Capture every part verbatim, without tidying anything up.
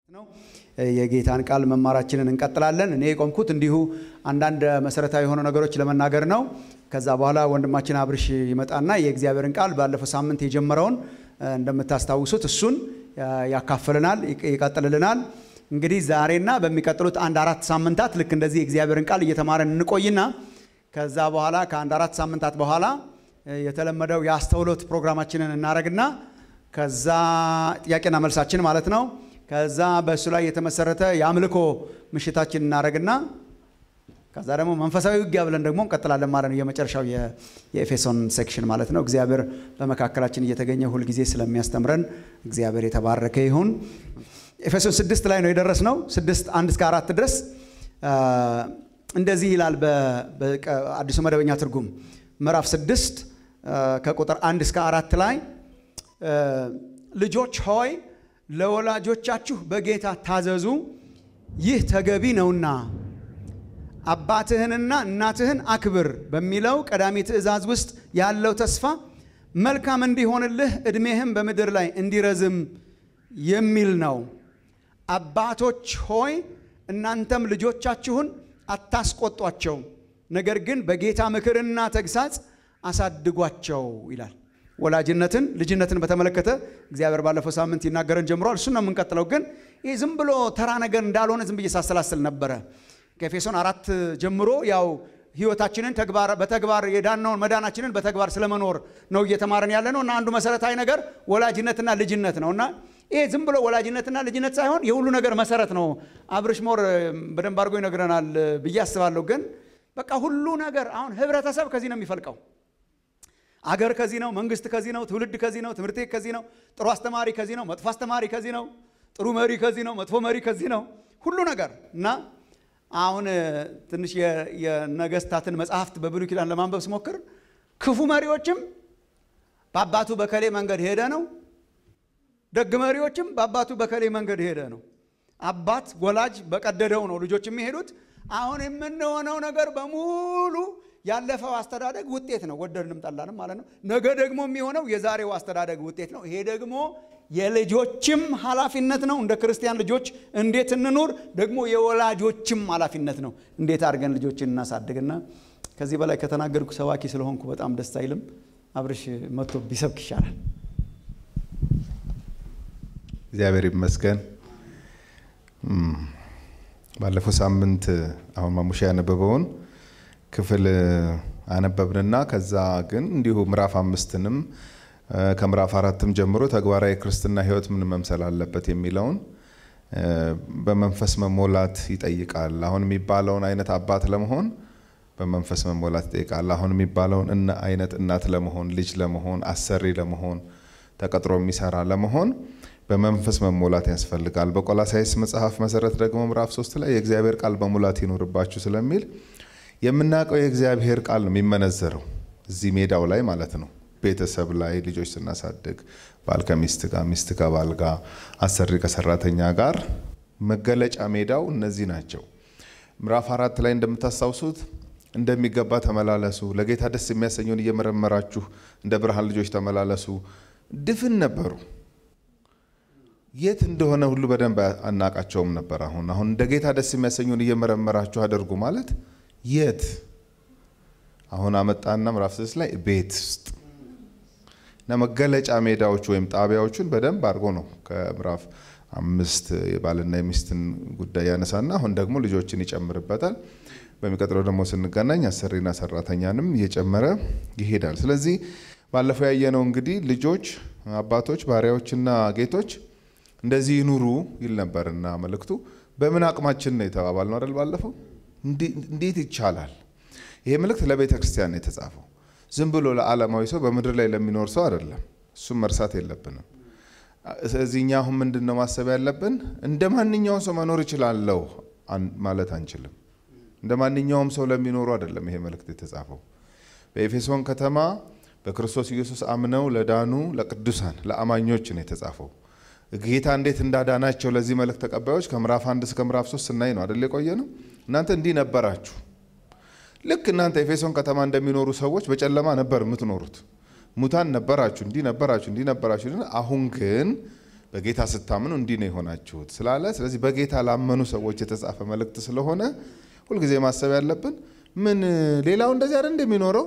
ነው የጌታን ቃል መማራችንን እንቀጥላለን። እኔ የቆምኩት እንዲሁ አንዳንድ መሰረታዊ የሆኑ ነገሮች ለመናገር ነው። ከዛ በኋላ ወንድማችን አብርሽ ይመጣና የእግዚአብሔርን ቃል ባለፈው ሳምንት የጀመረውን እንደምታስታውሱት እሱን ያካፍለናል፣ ይቀጥልልናል። እንግዲህ ዛሬና በሚቀጥሉት አንድ አራት ሳምንታት ልክ እንደዚህ የእግዚአብሔርን ቃል እየተማረን እንቆይና ከዛ በኋላ ከአንድ አራት ሳምንታት በኋላ የተለመደው የአስተውሎት ፕሮግራማችንን እናረግና ከዛ ጥያቄና መልሳችን ማለት ነው ከዛ በእሱ ላይ የተመሰረተ የአምልኮ ምሽታችን እናረግና ከዛ ደግሞ መንፈሳዊ ውጊያ ብለን ደግሞ እንቀጥላለን ማለት ነው። የመጨረሻው የኤፌሶን ሴክሽን ማለት ነው። እግዚአብሔር በመካከላችን እየተገኘ ሁሉ ጊዜ ስለሚያስተምረን እግዚአብሔር የተባረከ ይሁን። ኤፌሶን ስድስት ላይ ነው የደረስነው። ስድስት አንድ እስከ አራት ድረስ እንደዚህ ይላል በአዲሱ መደበኛ ትርጉም ምዕራፍ ስድስት ከቁጥር አንድ እስከ አራት ላይ ልጆች ሆይ ለወላጆቻችሁ በጌታ ታዘዙ፣ ይህ ተገቢ ነውና፣ አባትህንና እናትህን አክብር በሚለው ቀዳሚ ትእዛዝ ውስጥ ያለው ተስፋ መልካም እንዲሆንልህ ዕድሜህም በምድር ላይ እንዲረዝም የሚል ነው። አባቶች ሆይ እናንተም ልጆቻችሁን አታስቆጧቸው፣ ነገር ግን በጌታ ምክርና ተግሳጽ አሳድጓቸው ይላል። ወላጅነትን ልጅነትን በተመለከተ እግዚአብሔር ባለፈው ሳምንት ይናገረን ጀምሯል። እሱን ነው የምንቀጥለው። ግን ይህ ዝም ብሎ ተራ ነገር እንዳልሆነ ዝም ብዬ ሳሰላስል ነበረ። ከኤፌሶን አራት ጀምሮ ያው ህይወታችንን ተግባር በተግባር የዳነውን መዳናችንን በተግባር ስለመኖር ነው እየተማረን ያለ ነው እና አንዱ መሰረታዊ ነገር ወላጅነትና ልጅነት ነውና ይሄ ዝም ብሎ ወላጅነትና ልጅነት ሳይሆን የሁሉ ነገር መሰረት ነው። አብርሽ ሞር በደንብ አድርጎ ይነግረናል ብዬ አስባለሁ። ግን በቃ ሁሉ ነገር አሁን ህብረተሰብ ከዚህ ነው የሚፈልቀው። አገር ከዚህ ነው፣ መንግስት ከዚህ ነው፣ ትውልድ ከዚህ ነው፣ ትምህርት ቤት ከዚህ ነው፣ ጥሩ አስተማሪ ከዚህ ነው፣ መጥፎ አስተማሪ ከዚህ ነው፣ ጥሩ መሪ ከዚህ ነው፣ መጥፎ መሪ ከዚህ ነው፣ ሁሉ ነገር እና አሁን ትንሽ የነገስታትን መጽሐፍት በብሉይ ኪዳን ለማንበብ ስሞክር ክፉ መሪዎችም በአባቱ በከሌ መንገድ ሄደ ነው፣ ደግ መሪዎችም በአባቱ በከሌ መንገድ ሄደ ነው። አባት ወላጅ በቀደደው ነው ልጆች የሚሄዱት። አሁን የምንሆነው ነገር በሙሉ ያለፈው አስተዳደግ ውጤት ነው፣ ወደድንም ጠላንም ማለት ነው። ነገ ደግሞ የሚሆነው የዛሬው አስተዳደግ ውጤት ነው። ይሄ ደግሞ የልጆችም ኃላፊነት ነው። እንደ ክርስቲያን ልጆች እንዴት እንኑር ደግሞ የወላጆችም ኃላፊነት ነው። እንዴት አድርገን ልጆችን እናሳድግና ከዚህ በላይ ከተናገርኩ ሰባኪ ስለሆንኩ በጣም ደስ አይልም። አብርሽ መጥቶ ቢሰብክ ይሻላል። እግዚአብሔር ይመስገን። ባለፈው ሳምንት አሁን ማሙሻ ያነበበውን ክፍል አነበብንና ከዛ ግን እንዲሁ ምዕራፍ አምስትንም ከምዕራፍ አራትም ጀምሮ ተግባራዊ ክርስትና ህይወት ምን መምሰል አለበት የሚለውን በመንፈስ መሞላት ይጠይቃል። አሁን የሚባለውን አይነት አባት ለመሆን በመንፈስ መሞላት ይጠይቃል። አሁን የሚባለውን እና አይነት እናት ለመሆን፣ ልጅ ለመሆን፣ አሰሪ ለመሆን፣ ተቀጥሮ የሚሰራ ለመሆን በመንፈስ መሞላት ያስፈልጋል። በቆላስይስ መጽሐፍ መሰረት ደግሞ ምዕራፍ ሶስት ላይ የእግዚአብሔር ቃል በሙላት ይኖርባችሁ ስለሚል የምናውቀው የእግዚአብሔር ቃል ነው የሚመነዘረው እዚህ ሜዳው ላይ ማለት ነው። ቤተሰብ ላይ ልጆች ስናሳድግ ባል ከሚስት ጋር፣ ሚስት ከባል ጋር፣ አሰሪ ከሰራተኛ ጋር መገለጫ ሜዳው እነዚህ ናቸው። ምዕራፍ አራት ላይ እንደምታስታውሱት እንደሚገባ ተመላለሱ፣ ለጌታ ደስ የሚያሰኘውን እየመረመራችሁ እንደ ብርሃን ልጆች ተመላለሱ። ድፍን ነበሩ። የት እንደሆነ ሁሉ በደንብ አናቃቸውም ነበር። አሁን አሁን እንደ ጌታ ደስ የሚያሰኘውን እየመረመራችሁ አድርጉ ማለት የት? አሁን አመጣና ምዕራፍ ስድስት ላይ ቤት ውስጥ እና መገለጫ ሜዳዎች ወይም ጣቢያዎችን በደንብ አድርጎ ነው ከምዕራፍ አምስት የባልና የሚስትን ጉዳይ ያነሳና አሁን ደግሞ ልጆችን ይጨምርበታል። በሚቀጥለው ደግሞ ስንገናኝ አሰሪና ሰራተኛንም እየጨመረ ይሄዳል። ስለዚህ ባለፈው ያየነው እንግዲህ ልጆች፣ አባቶች፣ ባሪያዎችና ጌቶች እንደዚህ ኑሩ ይል ነበርና መልእክቱ በምን አቅማችን ነው የተባባልነው አይደል? ባለፈው እንዴት ይቻላል? ይሄ መልእክት ለቤተ ክርስቲያን ነው የተጻፈው። ዝም ብሎ ለዓለማዊ ሰው በምድር ላይ ለሚኖር ሰው አይደለም። እሱም መርሳት የለብንም። ስለዚህኛ አሁን ምንድነው ማሰብ ያለብን? እንደማንኛውም ሰው መኖር ይችላልው ማለት አንችልም። እንደማንኛውም ሰው ለሚኖሩ አይደለም ይሄ መልእክት የተጻፈው። በኤፌሶን ከተማ በክርስቶስ ኢየሱስ አምነው ለዳኑ ለቅዱሳን ለአማኞች ነው የተጻፈው። ጌታ እንዴት እንዳዳናቸው ለዚህ መልእክት ተቀባዮች ከምዕራፍ አንድ እስከ ምዕራፍ ሶስት ስናይ ነው አይደል የቆየነው። እናንተ እንዲህ ነበራችሁ። ልክ እናንተ ኤፌሶን ከተማ እንደሚኖሩ ሰዎች በጨለማ ነበር የምትኖሩት። ሙታን ነበራችሁ፣ እንዲህ ነበራችሁ፣ እንዲህ ነበራችሁ። አሁን ግን በጌታ ስታምኑ እንዲህ ነው የሆናችሁት ስላለ ስለዚህ በጌታ ላመኑ ሰዎች የተጻፈ መልእክት ስለሆነ ሁሉ ጊዜ ማሰብ ያለብን ምን ሌላው እንደዚህ አይደል እንደሚኖረው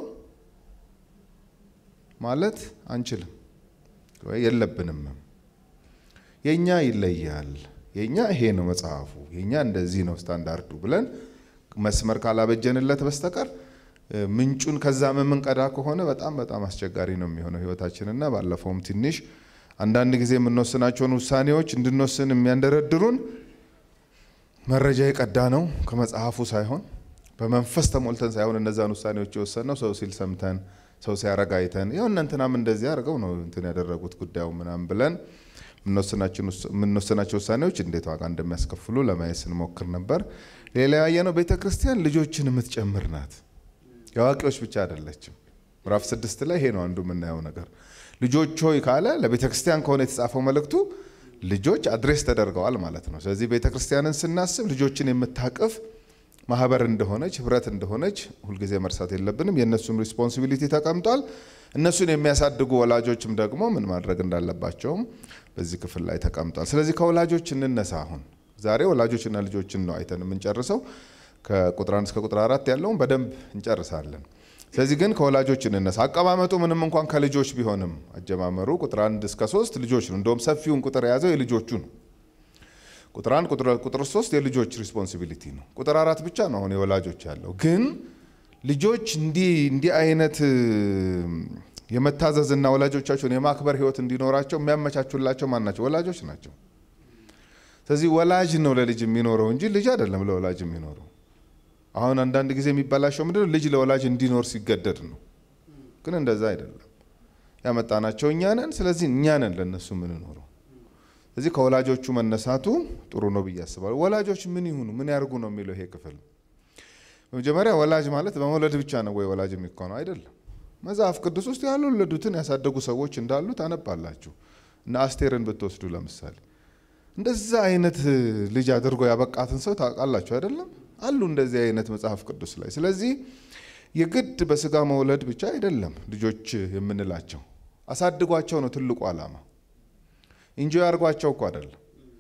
ማለት አንችልም ወይ የለብንም የኛ ይለያል የኛ ይሄ ነው መጽሐፉ የኛ እንደዚህ ነው ስታንዳርዱ ብለን መስመር ካላበጀንለት በስተቀር ምንጩን ከዛ መመንቀዳ ከሆነ በጣም በጣም አስቸጋሪ ነው የሚሆነው ህይወታችንና ባለፈውም ትንሽ አንዳንድ ጊዜ የምንወስናቸውን ውሳኔዎች እንድንወስን የሚያንደረድሩን መረጃ የቀዳ ነው ከመጽሐፉ ሳይሆን በመንፈስ ተሞልተን ሳይሆን እነዛን ውሳኔዎች የወሰነው ሰው ሲል ሰምተን ሰው ሲያረጋይተን ያው እናንተናም እንደዚህ አርገው ነው እንትን ያደረጉት ጉዳዩ ምናም ብለን ምንወስናቸው ውሳኔዎች እንዴት ዋጋ እንደሚያስከፍሉ ለማየት ስንሞክር ነበር። ሌላ ያየነው ቤተክርስቲያን ልጆችን የምትጨምር ናት። ያዋቂዎች ብቻ አይደለችም። ምዕራፍ ስድስት ላይ ይሄ ነው አንዱ የምናየው ነገር። ልጆች ሆይ ካለ ለቤተክርስቲያን ከሆነ የተጻፈው መልእክቱ ልጆች አድሬስ ተደርገዋል ማለት ነው። ስለዚህ ቤተክርስቲያንን ስናስብ ልጆችን የምታቀፍ ማህበር እንደሆነች ህብረት እንደሆነች ሁሉ ጊዜ መርሳት የለብንም። የነሱም ሪስፖንሲቢሊቲ ተቀምጧል። እነሱን የሚያሳድጉ ወላጆችም ደግሞ ምን ማድረግ እንዳለባቸው በዚህ ክፍል ላይ ተቀምጧል። ስለዚህ ከወላጆች እንነሳ። አሁን ዛሬ ወላጆችና ልጆችን ነው አይተን የምንጨርሰው። ከቁጥር አንድ እስከ ቁጥር አራት ያለውን በደንብ እንጨርሳለን። ስለዚህ ግን ከወላጆች እንነሳ። አቀማመጡ ምንም እንኳን ከልጆች ቢሆንም አጀማመሩ ቁጥር አንድ እስከ ሶስት ልጆች ነው። እንደውም ሰፊውን ቁጥር የያዘው የልጆቹ ነው። ቁጥር አንድ ቁጥር ቁጥር ሶስት የልጆች ሪስፖንሲቢሊቲ ነው። ቁጥር አራት ብቻ ነው አሁን የወላጆች ያለው። ግን ልጆች እንዲ እንዲ አይነት የመታዘዝና ወላጆቻቸውን የማክበር ህይወት እንዲኖራቸው የሚያመቻቹላቸው ማን ናቸው? ወላጆች ናቸው። ስለዚህ ወላጅ ነው ለልጅ የሚኖረው እንጂ ልጅ አይደለም ለወላጅ የሚኖረው። አሁን አንዳንድ ጊዜ የሚባላቸው ምንድነው ልጅ ለወላጅ እንዲኖር ሲገደድ ነው። ግን እንደዛ አይደለም። ያመጣናቸው እኛ ነን። ስለዚህ እኛ ነን ለነሱ ምን እንኖረው። ስለዚህ ከወላጆቹ መነሳቱ ጥሩ ነው ብዬ አስባለሁ። ወላጆች ምን ይሁኑ ምን ያርጉ ነው የሚለው ይሄ ክፍል። በመጀመሪያ ወላጅ ማለት በመውለድ ብቻ ነው ወይ ወላጅ የሚሆነው? አይደለም። መጽሐፍ ቅዱስ ውስጥ ያልወለዱትን ያሳደጉ ሰዎች እንዳሉ ታነባላችሁ። እና አስቴርን ብትወስዱ ለምሳሌ እንደዛ አይነት ልጅ አድርጎ ያበቃትን ሰው ታውቃላችሁ አይደለም? አሉ እንደዚህ አይነት መጽሐፍ ቅዱስ ላይ። ስለዚህ የግድ በስጋ መውለድ ብቻ አይደለም ልጆች የምንላቸው። አሳድጓቸው ነው ትልቁ ዓላማ እንጂ ያርጓቸው እኮ አይደለም።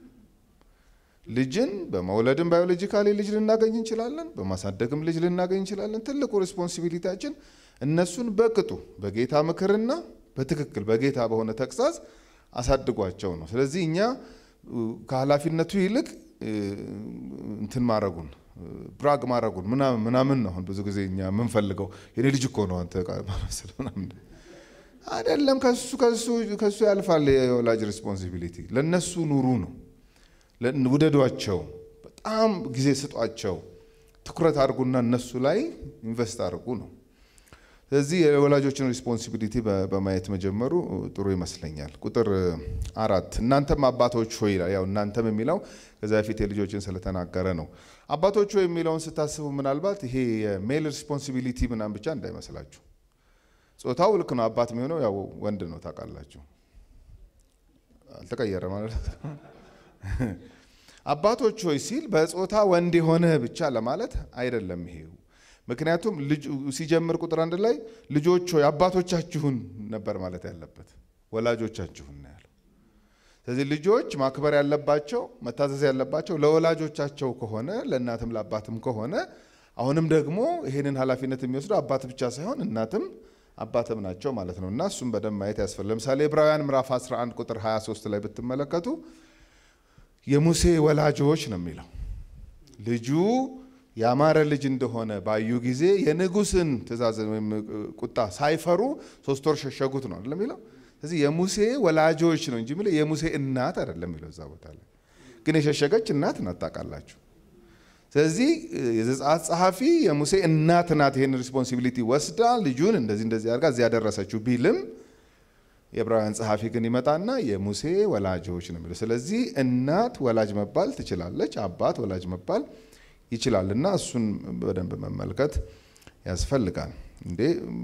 ልጅን በመውለድም ባዮሎጂካሊ ልጅ ልናገኝ እንችላለን፣ በማሳደግም ልጅ ልናገኝ እንችላለን። ትልቁ ሪስፖንሲቢሊቲያችን እነሱን በቅጡ በጌታ ምክርና በትክክል በጌታ በሆነ ተግሳጽ አሳድጓቸው ነው። ስለዚህ እኛ ከኃላፊነቱ ይልቅ እንትን ማረጉን ብራግ ማረጉን ምናምን ምናምን ነው ብዙ ጊዜ እኛ ምን ፈልገው የኔ ልጅ እኮ ነው አንተ ማለት ምናምን አይደለም። ከሱ ከሱ ከሱ ያልፋል የወላጅ ሪስፖንሲቢሊቲ። ለነሱ ኑሩ ነው። ውደዷቸው፣ በጣም ጊዜ ስጧቸው፣ ትኩረት አድርጉና እነሱ ላይ ኢንቨስት አድርጉ ነው። ስለዚህ የወላጆችን ሪስፖንሲቢሊቲ በማየት መጀመሩ ጥሩ ይመስለኛል። ቁጥር አራት እናንተም አባቶች ሆይ ይላል። ያው እናንተም የሚለው ከዛ በፊት የልጆችን ስለተናገረ ነው። አባቶች ሆይ የሚለውን ስታስቡ ምናልባት ይሄ የሜል ሪስፖንሲቢሊቲ ምናምን ብቻ እንዳይመስላችሁ። ጾታው ልክ ነው። አባት የሚሆነው ያው ወንድ ነው ታውቃላችሁ። አልተቀየረ ማለት አባቶች ሆይ ሲል በጾታ ወንድ የሆነ ብቻ ለማለት አይደለም ይሄው። ምክንያቱም ልጅ ሲጀምር ቁጥር አንድ ላይ ልጆች ሆይ አባቶቻችሁን ነበር ማለት ያለበት፣ ወላጆቻችሁን ነው ያለው። ስለዚህ ልጆች ማክበር ያለባቸው መታዘዝ ያለባቸው ለወላጆቻቸው ከሆነ ለእናትም ለአባትም ከሆነ አሁንም ደግሞ ይሄንን ኃላፊነት የሚወስደው አባት ብቻ ሳይሆን እናትም አባትም ናቸው ማለት ነው። እና እሱም በደንብ ማየት ያስፈልጋል። ለምሳሌ ዕብራውያን ምዕራፍ አስራ አንድ ቁጥር ሃያ ሶስት ላይ ብትመለከቱ የሙሴ ወላጆች ነው የሚለው። ልጁ ያማረ ልጅ እንደሆነ ባዩ ጊዜ የንጉስን ትእዛዝ ወይም ቁጣ ሳይፈሩ ሶስት ወር ሸሸጉት ነው አይደል የሚለው። ስለዚህ የሙሴ ወላጆች ነው እንጂ የሚለው የሙሴ እናት አይደለም የሚለው እዛ ቦታ ላይ። ግን የሸሸገች እናት ናት ታውቃላችሁ። ስለዚህ የዘጸአት ጸሐፊ የሙሴ እናት ናት ይሄን ሪስፖንሲቢሊቲ ወስዳ ልጁን እንደዚህ እንደዚህ አድርጋ እዚያ ያደረሰችው ቢልም የዕብራውያን ጸሐፊ ግን ይመጣና የሙሴ ወላጆች ነው የሚለው። ስለዚህ እናት ወላጅ መባል ትችላለች፣ አባት ወላጅ መባል ይችላልና እሱን በደንብ መመልከት ያስፈልጋል። እንዴ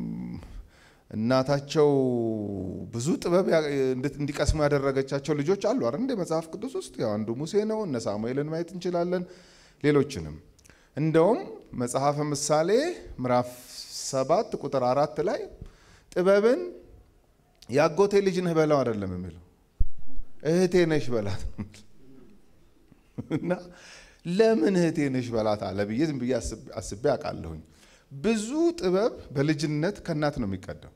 እናታቸው ብዙ ጥበብ እንዲቀስሙ ያደረገቻቸው ልጆች አሉ አይደል እንደ መጽሐፍ ቅዱስ ውስጥ። ያው አንዱ ሙሴ ነው። እነ ሳሙኤልን ማየት እንችላለን፣ ሌሎችንም። እንደውም መጽሐፈ ምሳሌ ምዕራፍ ሰባት ቁጥር አራት ላይ ጥበብን ያጎቴ ልጅ ነህ በለው አይደለም የሚለው። እህቴ ነሽ በላት እና ለምን እህቴ ነሽ በላት አለ ብዬ ዝም ብዬ አስቤ አውቃለሁኝ። ብዙ ጥበብ በልጅነት ከእናት ነው የሚቀዳው።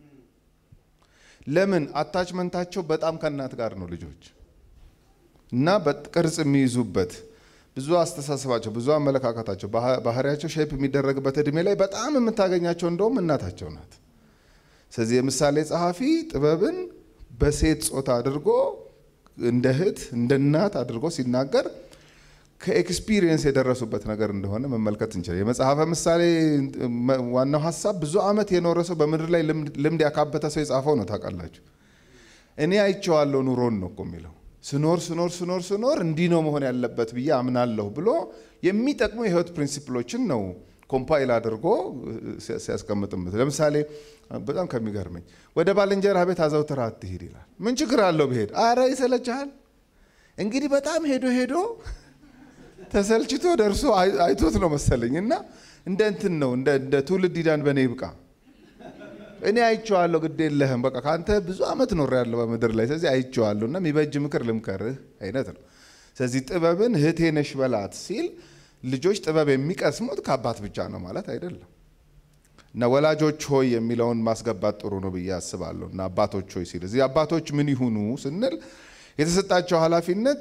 ለምን አታችመንታቸው በጣም ከእናት ጋር ነው ልጆች እና በቅርጽ የሚይዙበት ብዙ አስተሳሰባቸው ብዙ አመለካከታቸው ባህሪያቸው ሼፕ የሚደረግበት እድሜ ላይ በጣም የምታገኛቸው እንደውም እናታቸው ናት። ስለዚህ የምሳሌ ጸሐፊ ጥበብን በሴት ጾታ አድርጎ እንደ እህት እንደ እናት አድርጎ ሲናገር ከኤክስፒሪየንስ የደረሱበት ነገር እንደሆነ መመልከት እንችላለን። የመጽሐፈ ምሳሌ ዋናው ሐሳብ ብዙ ዓመት የኖረ ሰው በምድር ላይ ልምድ ያካበተ ሰው የጻፈው ነው ታውቃላችሁ። እኔ አይቼዋለሁ ኑሮን ነው እኮ የሚለው ስኖር ስኖር ስኖር ስኖር እንዲህ ነው መሆን ያለበት ብዬ አምናለሁ ብሎ የሚጠቅሙ የህይወት ፕሪንሲፕሎችን ነው ኮምፓይል አድርጎ ሲያስቀምጥምት። ለምሳሌ በጣም ከሚገርመኝ ወደ ባልንጀራ ቤት አዘውትረህ አትሂድ ይላል። ምን ችግር አለው ብሄድ? አረ ይሰለቻል። እንግዲህ በጣም ሄዶ ሄዶ ተሰልችቶ ደርሶ አይቶት ነው መሰለኝ እና እንደ እንትን ነው እንደ ትውልድ ይዳን በኔ ይብቃ እኔ አይቼዋለሁ ግድ የለህም በቃ ካንተ ብዙ አመት ኖር ያለው በምድር ላይ ስለዚህ አይቼዋለሁና የሚበጅ ምክር ልምከርህ አይነት ነው። ስለዚህ ጥበብን እህቴ ነሽ በላት ሲል ልጆች ጥበብ የሚቀስሙት ከአባት ብቻ ነው ማለት አይደለም። እና ወላጆች ሆይ የሚለውን ማስገባት ጥሩ ነው ብዬ አስባለሁ። እና አባቶች ሆይ ሲል እዚህ አባቶች ምን ይሁኑ ስንል የተሰጣቸው ኃላፊነት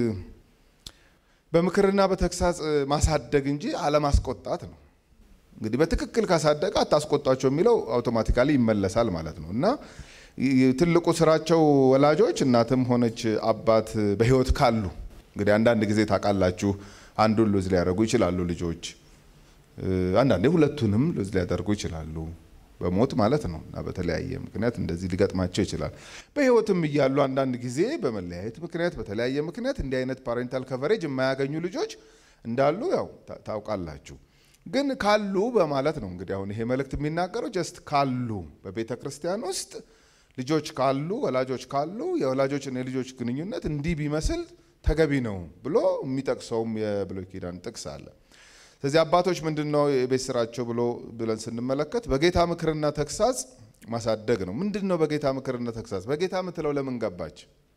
በምክርና በተግሳጽ ማሳደግ እንጂ አለማስቆጣት ነው። እንግዲህ በትክክል ካሳደገ አታስቆጣቸው የሚለው አውቶማቲካሊ ይመለሳል ማለት ነው። እና ትልቁ ስራቸው ወላጆች እናትም ሆነች አባት በህይወት ካሉ እንግዲህ አንዳንድ ጊዜ ታውቃላችሁ አንዱን ሉዝ ሊያደርጉ ይችላሉ ልጆች፣ አንዳንዴ ሁለቱንም ሉዝ ሊያደርጉ ይችላሉ በሞት ማለት ነው። እና በተለያየ ምክንያት እንደዚህ ሊገጥማቸው ይችላል። በህይወትም እያሉ አንዳንድ ጊዜ በመለያየት ምክንያት በተለያየ ምክንያት እንዲህ አይነት ፓሬንታል ከቨሬጅ የማያገኙ ልጆች እንዳሉ ያው ታውቃላችሁ። ግን ካሉ በማለት ነው እንግዲህ አሁን ይሄ መልእክት የሚናገረው ጀስት ካሉ በቤተ ክርስቲያን ውስጥ ልጆች ካሉ ወላጆች ካሉ የወላጆችና የልጆች ግንኙነት እንዲህ ቢመስል ተገቢ ነው ብሎ የሚጠቅሰውም የብሉይ ኪዳን ጥቅስ አለ። ስለዚህ አባቶች ምንድነው የቤት ስራቸው ብሎ ብለን ስንመለከት በጌታ ምክርና ተግሳጽ ማሳደግ ነው። ምንድነው በጌታ ምክርና ተግሳጽ? በጌታ ምትለው ለምን ገባች?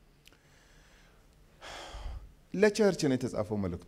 ለቸርች ነው የተጻፈው መልእክቱ።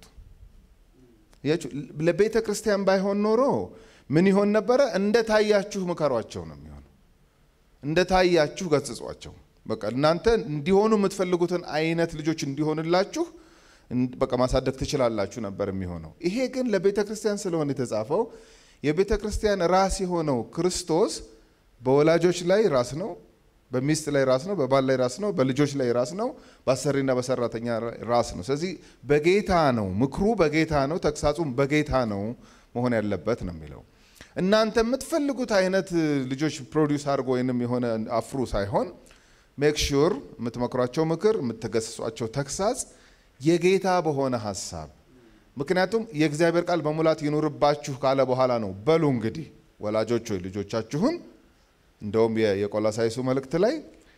ለቤተ ክርስቲያን ባይሆን ኖሮ ምን ይሆን ነበረ? እንደታያችሁ ምከሯቸው ነው የሚሆነው። እንደታያችሁ ገጽጿቸው። በቃ እናንተ እንዲሆኑ የምትፈልጉትን አይነት ልጆች እንዲሆንላችሁ በቃ ማሳደግ ትችላላችሁ ነበር የሚሆነው። ይሄ ግን ለቤተ ክርስቲያን ስለሆነ የተጻፈው የቤተ ክርስቲያን ራስ የሆነው ክርስቶስ በወላጆች ላይ ራስ ነው፣ በሚስት ላይ ራስ ነው፣ በባል ላይ ራስ ነው፣ በልጆች ላይ ራስ ነው፣ በአሰሪና በሰራተኛ ራስ ነው። ስለዚህ በጌታ ነው ምክሩ፣ በጌታ ነው ተግሳጹም በጌታ ነው መሆን ያለበት ነው የሚለው። እናንተ የምትፈልጉት አይነት ልጆች ፕሮዲዩስ አድርጎ ወይንም የሆነ አፍሩ ሳይሆን ሜክ ሹር የምትመክሯቸው ምክር የምትገስጿቸው ተግሳጽ የጌታ በሆነ ሐሳብ። ምክንያቱም የእግዚአብሔር ቃል በሙላት ይኖርባችሁ ካለ በኋላ ነው በሉ እንግዲህ ወላጆች ሆይ ልጆቻችሁን እንደውም የቆላሳይሱ መልእክት ላይ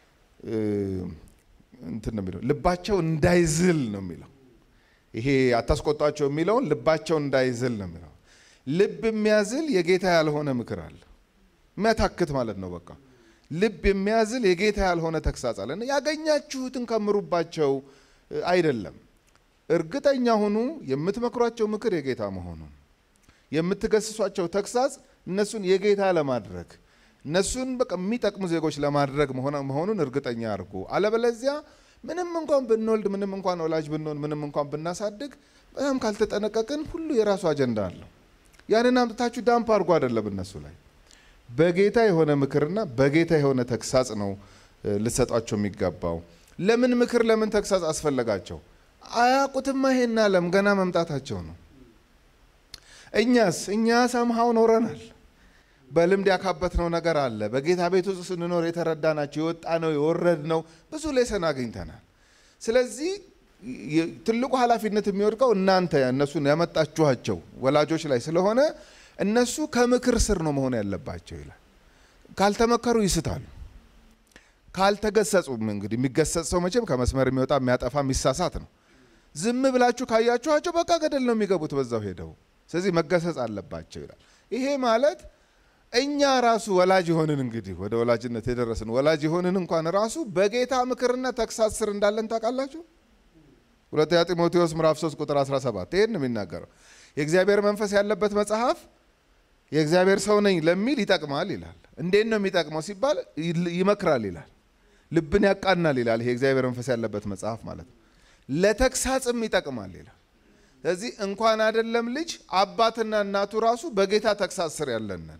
እንትን ነው የሚለው ልባቸው እንዳይዝል ነው የሚለው። ይሄ አታስቆጣቸው የሚለውን ልባቸው እንዳይዝል ነው የሚለው። ልብ የሚያዝል የጌታ ያልሆነ ምክር አለ። መታክት ማለት ነው በቃ ልብ የሚያዝል የጌታ ያልሆነ ተግሳጽ አለ። ያገኛችሁትን ከምሩባቸው አይደለም። እርግጠኛ ሁኑ የምትመክሯቸው ምክር የጌታ መሆኑን፣ የምትገስሷቸው ተግሳጽ እነሱን የጌታ ለማድረግ እነሱን በቃ የሚጠቅሙ ዜጎች ለማድረግ መሆኑን እርግጠኛ አድርጉ። አለበለዚያ ምንም እንኳን ብንወልድ ምንም እንኳን ወላጅ ብንሆን ምንም እንኳን ብናሳድግ በጣም ካልተጠነቀቅን ሁሉ የራሱ አጀንዳ አለው። ያንን አምጥታችሁ ዳምፕ አድርጉ አይደለም እነሱ ላይ። በጌታ የሆነ ምክርና በጌታ የሆነ ተግሳጽ ነው ልትሰጧቸው የሚገባው። ለምን ምክር ለምን ተግሳጽ አስፈለጋቸው? አያውቁትማ ይሄን ዓለም ገና መምጣታቸው ነው። እኛስ እኛ ሰምሃው ኖረናል። በልምድ ያካበትነው ነገር አለ። በጌታ ቤት ውስጥ ስንኖር የተረዳናቸው የወጣነው የወረድነው ብዙ ሌሰን አግኝተናል። ስለዚህ ትልቁ ኃላፊነት የሚወድቀው እናንተ እነሱን ያመጣችኋቸው ወላጆች ላይ ስለሆነ እነሱ ከምክር ስር ነው መሆን ያለባቸው ይላል። ካልተመከሩ ይስታሉ። ካልተገሰጹም እንግዲህ የሚገሰጽ ሰው መቼም ከመስመር የሚወጣ የሚያጠፋ የሚሳሳት ነው። ዝም ብላችሁ ካያችኋቸው በቃ ገደል ነው የሚገቡት በዛው ሄደው። ስለዚህ መገሰጽ አለባቸው ይላል። ይሄ ማለት እኛ ራሱ ወላጅ ሆነን እንግዲህ ወደ ወላጅነት የደረስን ወላጅ ሆነን እንኳን ራሱ በጌታ ምክርና ተግሳጽ ስር እንዳለን ታውቃላችሁ። ሁለተኛ ጢሞቴዎስ ምዕራፍ ሶስት ቁጥር አስራ ሰባት ይሄን ነው የሚናገረው። የእግዚአብሔር መንፈስ ያለበት መጽሐፍ የእግዚአብሔር ሰው ነኝ ለሚል ይጠቅማል ይላል። እንዴት ነው የሚጠቅመው ሲባል ይመክራል ይላል፣ ልብን ያቃናል ይላል። ይሄ የእግዚአብሔር መንፈስ ያለበት መጽሐፍ ማለት ነው። ለተግሳጽም ይጠቅማል ይላል። ስለዚህ እንኳን አይደለም ልጅ አባትና እናቱ ራሱ በጌታ ተግሳጽ ስር ያለንን።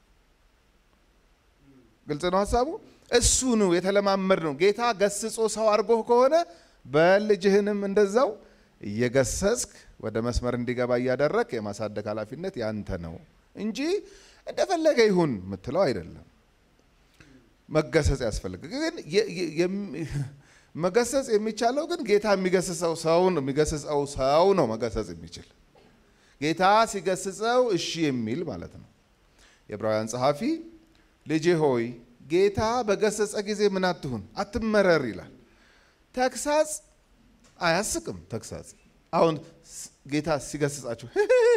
ግልጽ ነው ሐሳቡ። እሱ ነው የተለማመድ ነው። ጌታ ገስጾ ሰው አድርጎህ ከሆነ በልጅህንም እንደዛው እየገሰጽክ ወደ መስመር እንዲገባ እያደረክ የማሳደግ ኃላፊነት ያንተ ነው እንጂ እንደፈለገ ይሁን የምትለው አይደለም። መገሰጽ ያስፈልጋል። ግን መገሰጽ የሚቻለው ግን ጌታ የሚገስጸው ሰው ነው የሚገስጸው ሰው ነው መገሰጽ የሚችል። ጌታ ሲገስጸው እሺ የሚል ማለት ነው። የዕብራውያን ጸሐፊ ልጄ ሆይ ጌታ በገሰጸ ጊዜ ምን አትሁን አትመረር ይላል። ተግሳጽ አያስቅም። ተግሳጽ አሁን ጌታ ሲገስጻችሁ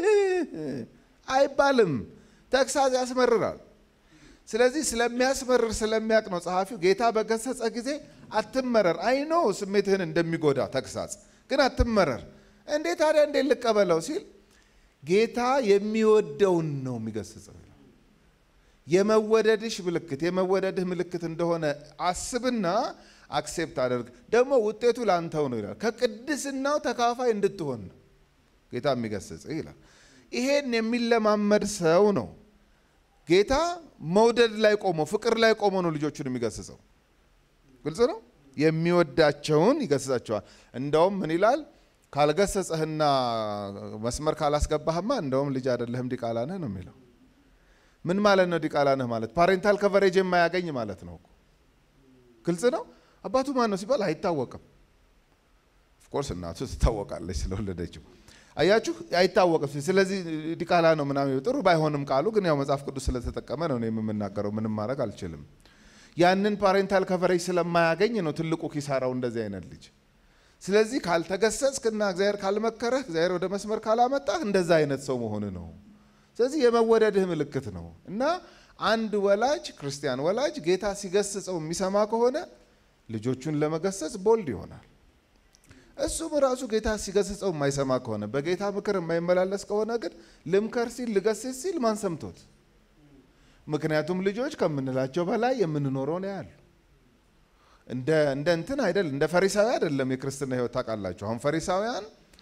አይባልም። ተግሳጽ ያስመርራል። ስለዚህ ስለሚያስመርር ስለሚያቅ ነው ጸሐፊው ጌታ በገሰጸ ጊዜ አትመረር። አይኖ ስሜትህን እንደሚጎዳ ተግሳጽ ግን አትመረር። እንዴት ታዲያ እንዴት ልቀበለው ሲል ጌታ የሚወደውን ነው የሚገስጸው። የመወደድሽ ምልክት የመወደድህ ምልክት እንደሆነ አስብና አክሴፕት አድርግ። ደግሞ ውጤቱ ላንተው ነው ይላል። ከቅድስናው ተካፋይ እንድትሆን ነው ጌታ የሚገስጽ ይላል። ይሄን የሚለማመድ ሰው ነው ጌታ መውደድ ላይ ቆሞ ፍቅር ላይ ቆሞ ነው ልጆቹን የሚገስጸው። ግልጽ ነው። የሚወዳቸውን ይገስጻቸዋል። እንደውም ምን ይላል? ካልገሰጸህና መስመር ካላስገባህማ እንደውም ልጅ አይደለህም ዲቃላ ነህ ነው የሚለው። ምን ማለት ነው ዲቃላ ነህ ማለት? ፓሬንታል ከቨሬጅ የማያገኝ ማለት ነው። ግልጽ ነው። አባቱ ማን ነው ሲባል አይታወቅም። ኦፍ ኮርስ እናቱ ትታወቃለች ስለወለደችው። አያችሁ አይታወቅም። ስለዚህ ዲቃላ ነው ምናምን ጥሩ ባይሆንም ቃሉ ግን ያው መጽሐፍ ቅዱስ ስለተጠቀመ ነው እኔ የምናገረው። ምንም ማድረግ አልችልም። ያንን ፓሬንታል ከቨሬጅ ስለማያገኝ ነው ትልቁ ኪሳራው እንደዚህ አይነት ልጅ። ስለዚህ ካልተገሰጽክና እግዚአብሔር ካልመከረህ እግዚአብሔር ወደ መስመር ካላመጣህ እንደዛ አይነት ሰው መሆን ነው። ስለዚህ የመወደድህ ምልክት ነው። እና አንድ ወላጅ ክርስቲያን ወላጅ ጌታ ሲገስጸው የሚሰማ ከሆነ ልጆቹን ለመገሰጽ ቦልድ ይሆናል። እሱም ራሱ ጌታ ሲገስጸው የማይሰማ ከሆነ በጌታ ምክር የማይመላለስ ከሆነ ግን ልምከር ሲል ልገስጽ ሲል ማን ሰምቶት? ምክንያቱም ልጆች ከምንላቸው በላይ የምንኖረው ነው ያሉ። እንደ እንደ እንትን አይደል እንደ ፈሪሳዊ አይደለም የክርስትና ህይወት ታውቃላችሁ። አሁን ፈሪሳውያን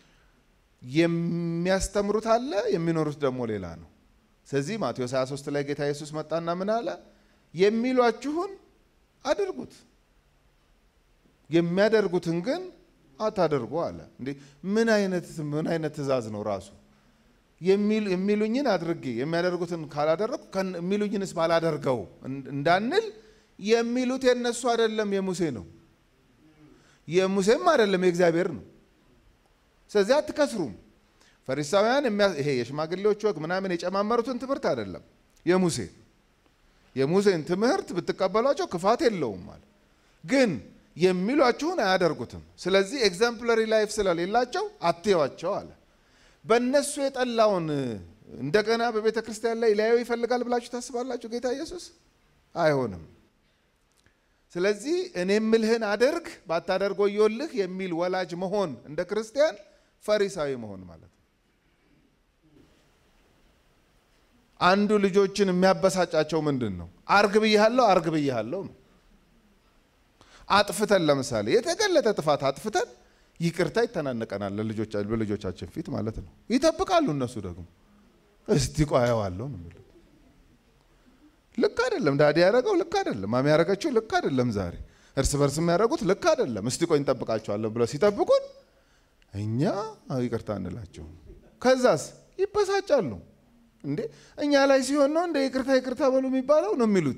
የሚያስተምሩት አለ የሚኖሩት ደግሞ ሌላ ነው። ስለዚህ ማቴዎስ ሃያ ሶስት ላይ ጌታ ኢየሱስ መጣና ምን አለ? የሚሏችሁን አድርጉት የሚያደርጉትን ግን አታደርጉ አለ። እንዴ ምን አይነት ምን አይነት ትእዛዝ ነው ራሱ? የሚሉኝን አድርጌ የሚያደርጉትን ካላደረኩ የሚሉኝንስ ባላደርገው እንዳንል የሚሉት የነሱ አይደለም የሙሴ ነው። የሙሴም አይደለም የእግዚአብሔር ነው። ስለዚህ አትከስሩም። ፈሪሳውያን ይሄ የሽማግሌዎች ወግ ምናምን የጨማመሩትን ትምህርት አይደለም የሙሴ የሙሴን ትምህርት ብትቀበሏቸው ክፋት የለውም ማለት ግን የሚሏችሁን አያደርጉትም። ስለዚህ ኤግዛምፕለሪ ላይፍ ስለሌላቸው አትየዋቸው አለ። በእነሱ የጠላውን እንደገና በቤተ ክርስቲያን ላይ ሊያየው ይፈልጋል ብላችሁ ታስባላችሁ ጌታ ኢየሱስ? አይሆንም። ስለዚህ እኔ የምልህን አድርግ ባታደርግ ወዮልህ የሚል ወላጅ መሆን እንደ ክርስቲያን ፈሪሳዊ መሆን ማለት ነው። አንዱ ልጆችን የሚያበሳጫቸው ምንድን ነው? አርግ ብያለሁ አርግ ብያለሁ ነው። አጥፍተን ለምሳሌ የተገለጠ ጥፋት አጥፍተን ይቅርታ ይተናነቀናል ለልጆቻችን በልጆቻችን ፊት ማለት ነው። ይጠብቃሉ እነሱ ደግሞ እስቲ ቆያዋለሁ ነው የሚሉት። ልክ አይደለም ዳዲ ያደረገው ልክ አይደለም ማሚ ያደረገችው ልክ አይደለም ዛሬ እርስ በርስ የሚያደርጉት ልክ አይደለም እስቲ ቆይ እንጠብቃቸዋለን ብለው ሲጠብቁን እኛ ይቅርታ እንላቸው። ከዛስ ይበሳጫሉ። እንዴ እኛ ላይ ሲሆን ነው እንደ ይቅርታ ይቅርታ በሉ የሚባለው ነው የሚሉት።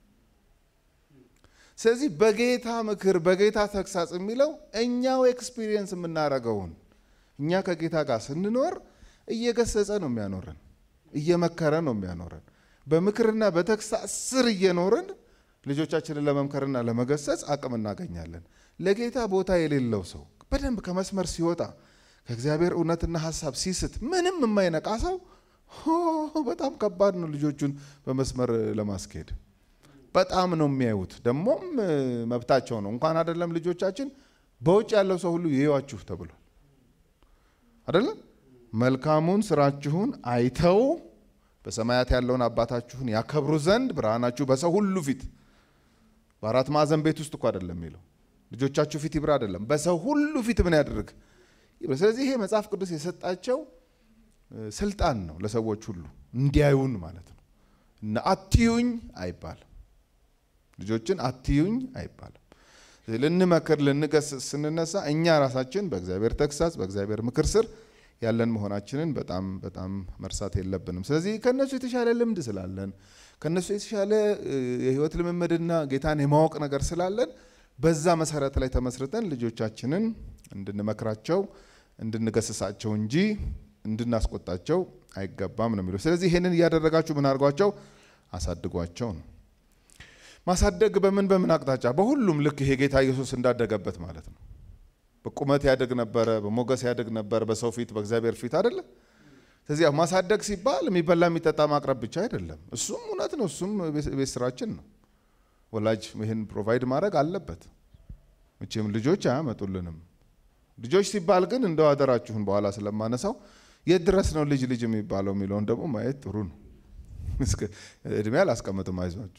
ስለዚህ በጌታ ምክር በጌታ ተግሳጽ የሚለው እኛው ኤክስፒሪየንስ የምናረገውን እኛ ከጌታ ጋር ስንኖር እየገሰጸ ነው የሚያኖረን እየመከረ ነው የሚያኖረን። በምክርና በተግሳጽ ስር እየኖርን ልጆቻችንን ለመምከርና ለመገሰጽ አቅም እናገኛለን። ለጌታ ቦታ የሌለው ሰው በደንብ ከመስመር ሲወጣ ከእግዚአብሔር እውነትና ሐሳብ ሲስት ምንም የማይነቃ ሰው በጣም ከባድ ነው ልጆቹን በመስመር ለማስኬድ። በጣም ነው የሚያዩት። ደሞም መብታቸው ነው። እንኳን አይደለም ልጆቻችን በውጭ ያለው ሰው ሁሉ ይያችሁ ተብሏል አይደል? መልካሙን ስራችሁን አይተው በሰማያት ያለውን አባታችሁን ያከብሩ ዘንድ ብርሃናችሁ በሰው ሁሉ ፊት በአራት ማዕዘን ቤት ውስጥ እኮ አይደለም የሚለው ልጆቻችሁ ፊት ይብራ አይደለም፣ በሰው ሁሉ ፊት ምን ያድርግ። ስለዚህ ይሄ መጽሐፍ ቅዱስ የሰጣቸው ስልጣን ነው ለሰዎች ሁሉ እንዲያዩን ማለት ነው። እና አትዩኝ አይባልም፣ ልጆችን አትዩኝ አይባልም። ልንመክር ልንገስጽ ስንነሳ እኛ ራሳችን በእግዚአብሔር ተግሳጽ በእግዚአብሔር ምክር ስር ያለን መሆናችንን በጣም በጣም መርሳት የለብንም። ስለዚህ ከነሱ የተሻለ ልምድ ስላለን ከነሱ የተሻለ የህይወት ልምምድና ጌታን የማወቅ ነገር ስላለን በዛ መሰረት ላይ ተመስርተን ልጆቻችንን እንድንመክራቸው እንድንገስጻቸው እንጂ እንድናስቆጣቸው አይገባም ነው የሚለው። ስለዚህ ይሄንን ያደረጋችሁ ምን አድርጓቸው? አሳድጓቸው ነው። ማሳደግ በምን በምን አቅጣጫ? በሁሉም ልክ ይሄ ጌታ ኢየሱስ እንዳደገበት ማለት ነው። በቁመት ያደግ ነበር፣ በሞገስ ያደግ ነበር፣ በሰው ፊት በእግዚአብሔር ፊት አይደለ? ስለዚህ ማሳደግ ሲባል የሚበላ የሚጠጣ ማቅረብ ብቻ አይደለም። እሱም እውነት ነው፣ እሱም ቤት ስራችን ነው። ወላጅ ይሄን ፕሮቫይድ ማድረግ አለበት። መቼም ልጆች አያመጡልንም። ልጆች ሲባል ግን እንደው አደራችሁን በኋላ ስለማነሳው የት ድረስ ነው ልጅ ልጅ የሚባለው የሚለውን ደግሞ ማየት ጥሩ ነው። እስከ እድሜ አላስቀምጥም አይዟችሁ።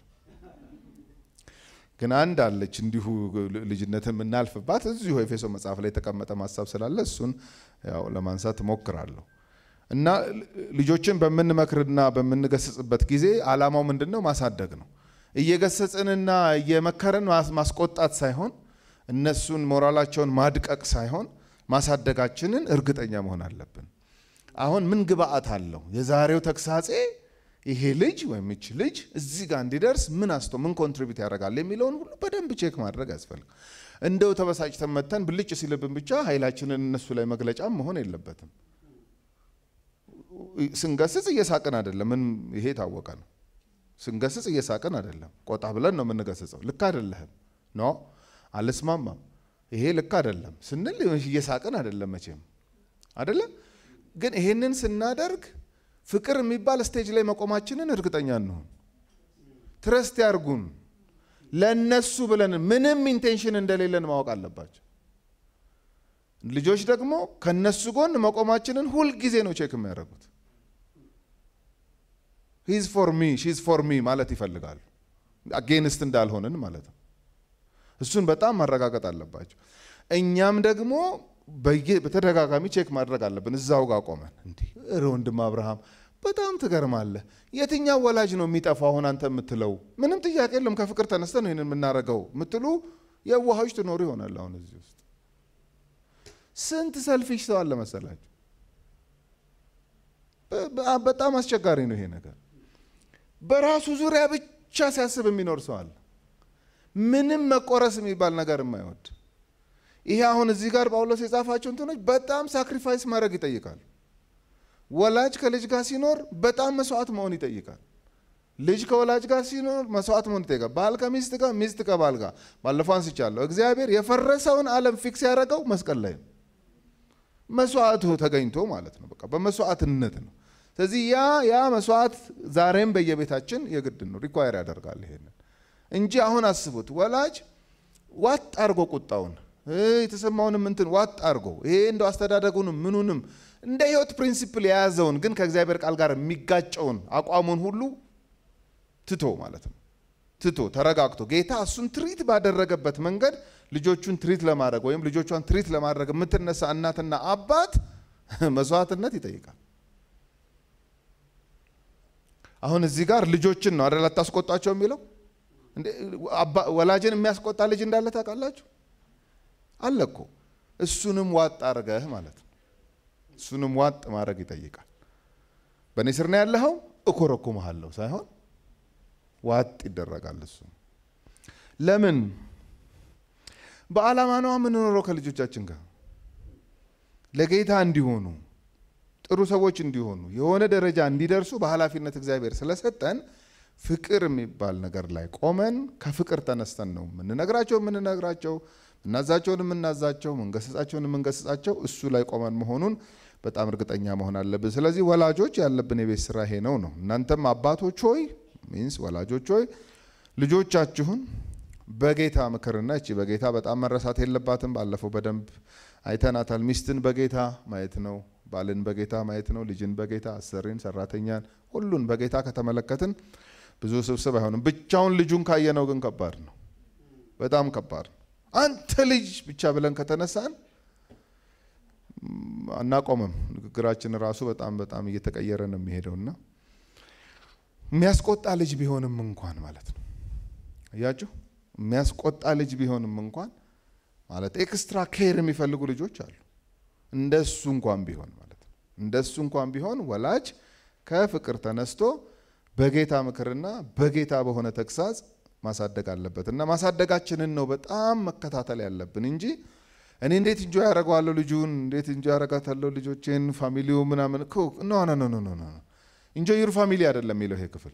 ግን አንድ አለች እንዲሁ ልጅነትን የምናልፍባት እዚሁ ኤፌሶ መጽሐፍ ላይ የተቀመጠ ማሳብ ስላለ እሱን ያው ለማንሳት ሞክራለሁ። እና ልጆችን በመንመክርና በመንገስጽበት ጊዜ አላማው ምንድነው? ማሳደግ ነው። እየገሰጽንና እየመከረን ማስቆጣት ሳይሆን እነሱን ሞራላቸውን ማድቀቅ ሳይሆን ማሳደጋችንን እርግጠኛ መሆን አለብን። አሁን ምን ግብአት አለው የዛሬው ተክሳጼ ይሄ ልጅ ወይም እቺ ልጅ እዚህ ጋር እንዲደርስ ምን አስቶ ምን ኮንትሪቢዩት ያደርጋል የሚለውን ሁሉ በደንብ ቼክ ማድረግ ያስፈልጋል። እንደው ተበሳጭተን መተን ብልጭ ሲልብን ብቻ ኃይላችንን እነሱ ላይ መግለጫ መሆን የለበትም። ስንገስጽ እየሳቅን አይደለም፣ ምን ይሄ ታወቀ ነው። ስንገስጽ እየሳቅን አይደለም፣ ቆጣ ብለን ነው የምንገስጸው። ልክ አይደለም ኖ አልስማማም ይሄ ልክ አይደለም ስንል እየሳቅን አይደለም መቼም አይደለም። ግን ይሄንን ስናደርግ ፍቅር የሚባል ስቴጅ ላይ መቆማችንን እርግጠኛ እንሁን። ትረስት ያርጉን። ለነሱ ብለን ምንም ኢንቴንሽን እንደሌለን ማወቅ አለባቸው። ልጆች ደግሞ ከነሱ ጎን መቆማችንን ሁሉ ጊዜ ነው ቼክ የሚያደርጉት። he is for me she is for me ማለት ይፈልጋሉ። አጌንስት እንዳልሆነን ማለት ነው። እሱን በጣም ማረጋገጥ አለባቸው። እኛም ደግሞ በተደጋጋሚ ቼክ ማድረግ አለብን። እዛው ጋር ቆመን እንዴ እረ ወንድም አብርሃም በጣም ትገርማለህ፣ የትኛው ወላጅ ነው የሚጠፋው አሁን አንተ የምትለው? ምንም ጥያቄ የለም ከፍቅር ተነስተን ነው ይሄንን የምናረጋው የምትሉ የዋሃዎች ትኖሩ ይሆናል። አሁን እዚህ ውስጥ ስንት ሰልፊሽ ሰው አለ መሰላችሁ? በጣም አስቸጋሪ ነው ይሄ ነገር። በራሱ ዙሪያ ብቻ ሲያስብ የሚኖር ሰው አለ፣ ምንም መቆረስ የሚባል ነገር የማይወድ። ይሄ አሁን እዚህ ጋር ጳውሎስ የጻፋቸው እንትኖች በጣም ሳክሪፋይስ ማድረግ ይጠይቃል። ወላጅ ከልጅ ጋር ሲኖር በጣም መስዋዕት መሆን ይጠይቃል። ልጅ ከወላጅ ጋር ሲኖር መስዋዕት መሆን ይጠይቃል። ባል ከሚስት ጋር፣ ሚስት ከባል ጋር። ባለፈው አንስቻለሁ። እግዚአብሔር የፈረሰውን ዓለም ፊክስ ያደረገው መስቀል ላይ ነው። መስዋዕቱ ተገኝቶ ማለት ነው። በቃ በመስዋዕትነት ነው። ስለዚህ ያ ያ መስዋዕት ዛሬም በየቤታችን የግድ ነው፣ ሪኳየር ያደርጋል ይሄንን እንጂ አሁን አስቡት ወላጅ ዋጥ አርጎ ቁጣውን የተሰማውንም እንትን ዋጥ አርጎ ይሄ እንደው አስተዳደጉንም ምኑንም እንደ ህይወት ፕሪንሲፕል የያዘውን ግን ከእግዚአብሔር ቃል ጋር የሚጋጨውን አቋሙን ሁሉ ትቶ ማለት ነው ትቶ ተረጋግቶ ጌታ እሱን ትሪት ባደረገበት መንገድ ልጆቹን ትሪት ለማድረግ ወይም ልጆቿን ትሪት ለማድረግ የምትነሳ እናትና አባት መስዋዕትነት ይጠይቃል። አሁን እዚህ ጋር ልጆችን ነው አይደል አታስቆጣቸው የሚለው? እንዴ ወላጅን የሚያስቆጣ ልጅ እንዳለ ታውቃላችሁ? አለ እኮ። እሱንም ዋጥ አርገህ ማለት ነው። እሱንም ዋጥ ማድረግ ይጠይቃል። በእኔ ስር ነው ያለኸው እኮረኩምሃለሁ ሳይሆን ዋጥ ይደረጋል። እሱ ለምን በዓላማ ነው የምንኖረው ከልጆቻችን ጋር ለጌታ እንዲሆኑ ጥሩ ሰዎች እንዲሆኑ የሆነ ደረጃ እንዲደርሱ በኃላፊነት እግዚአብሔር ስለሰጠን ፍቅር የሚባል ነገር ላይ ቆመን ከፍቅር ተነስተን ነው የምንነግራቸው የምንነግራቸው እናዛቸውን የምናዛቸው መንገስጻቸውን የምንገስጻቸው እሱ ላይ ቆመን መሆኑን በጣም እርግጠኛ መሆን አለብን። ስለዚህ ወላጆች ያለብን የቤት ስራ ይሄ ነው ነው። እናንተም አባቶች ሆይ ሚንስ ወላጆች ሆይ ልጆቻችሁን በጌታ ምክርና እቺ በጌታ በጣም መረሳት የለባትም። ባለፈው በደንብ አይተናታል። ሚስትን በጌታ ማየት ነው፣ ባልን በጌታ ማየት ነው፣ ልጅን በጌታ፣ አሰሪን፣ ሰራተኛን ሁሉን በጌታ ከተመለከትን ብዙ ስብስብ አይሆንም። ብቻውን ልጁን ካየነው ግን ከባድ ነው፣ በጣም ከባድ ነው። አንተ ልጅ ብቻ ብለን ከተነሳን አናቆምም። ንግግራችን ራሱ በጣም በጣም እየተቀየረ ነው የሚሄደውና የሚያስቆጣ ልጅ ቢሆንም እንኳን ማለት ነው አያችሁ፣ የሚያስቆጣ ልጅ ቢሆንም እንኳን ማለት ኤክስትራ ኬር የሚፈልጉ ልጆች አሉ። እንደሱ እንኳን ቢሆን ማለት ነው እንደሱ እንኳን ቢሆን ወላጅ ከፍቅር ተነስቶ በጌታ ምክርና በጌታ በሆነ ተግሳጽ ማሳደግ አለበት እና ማሳደጋችንን ነው በጣም መከታተል ያለብን እንጂ እኔ እንዴት እንጆ ያረጋዋለሁ ልጁን እንዴት እንጆ ያረጋታለሁ ልጆቼን ፋሚሊው ምናምን እኮ ኖ ኖ ኖ ኖ ኖ እንጆ ዩር ፋሚሊ አይደለም የሚለው ይሄ ክፍል።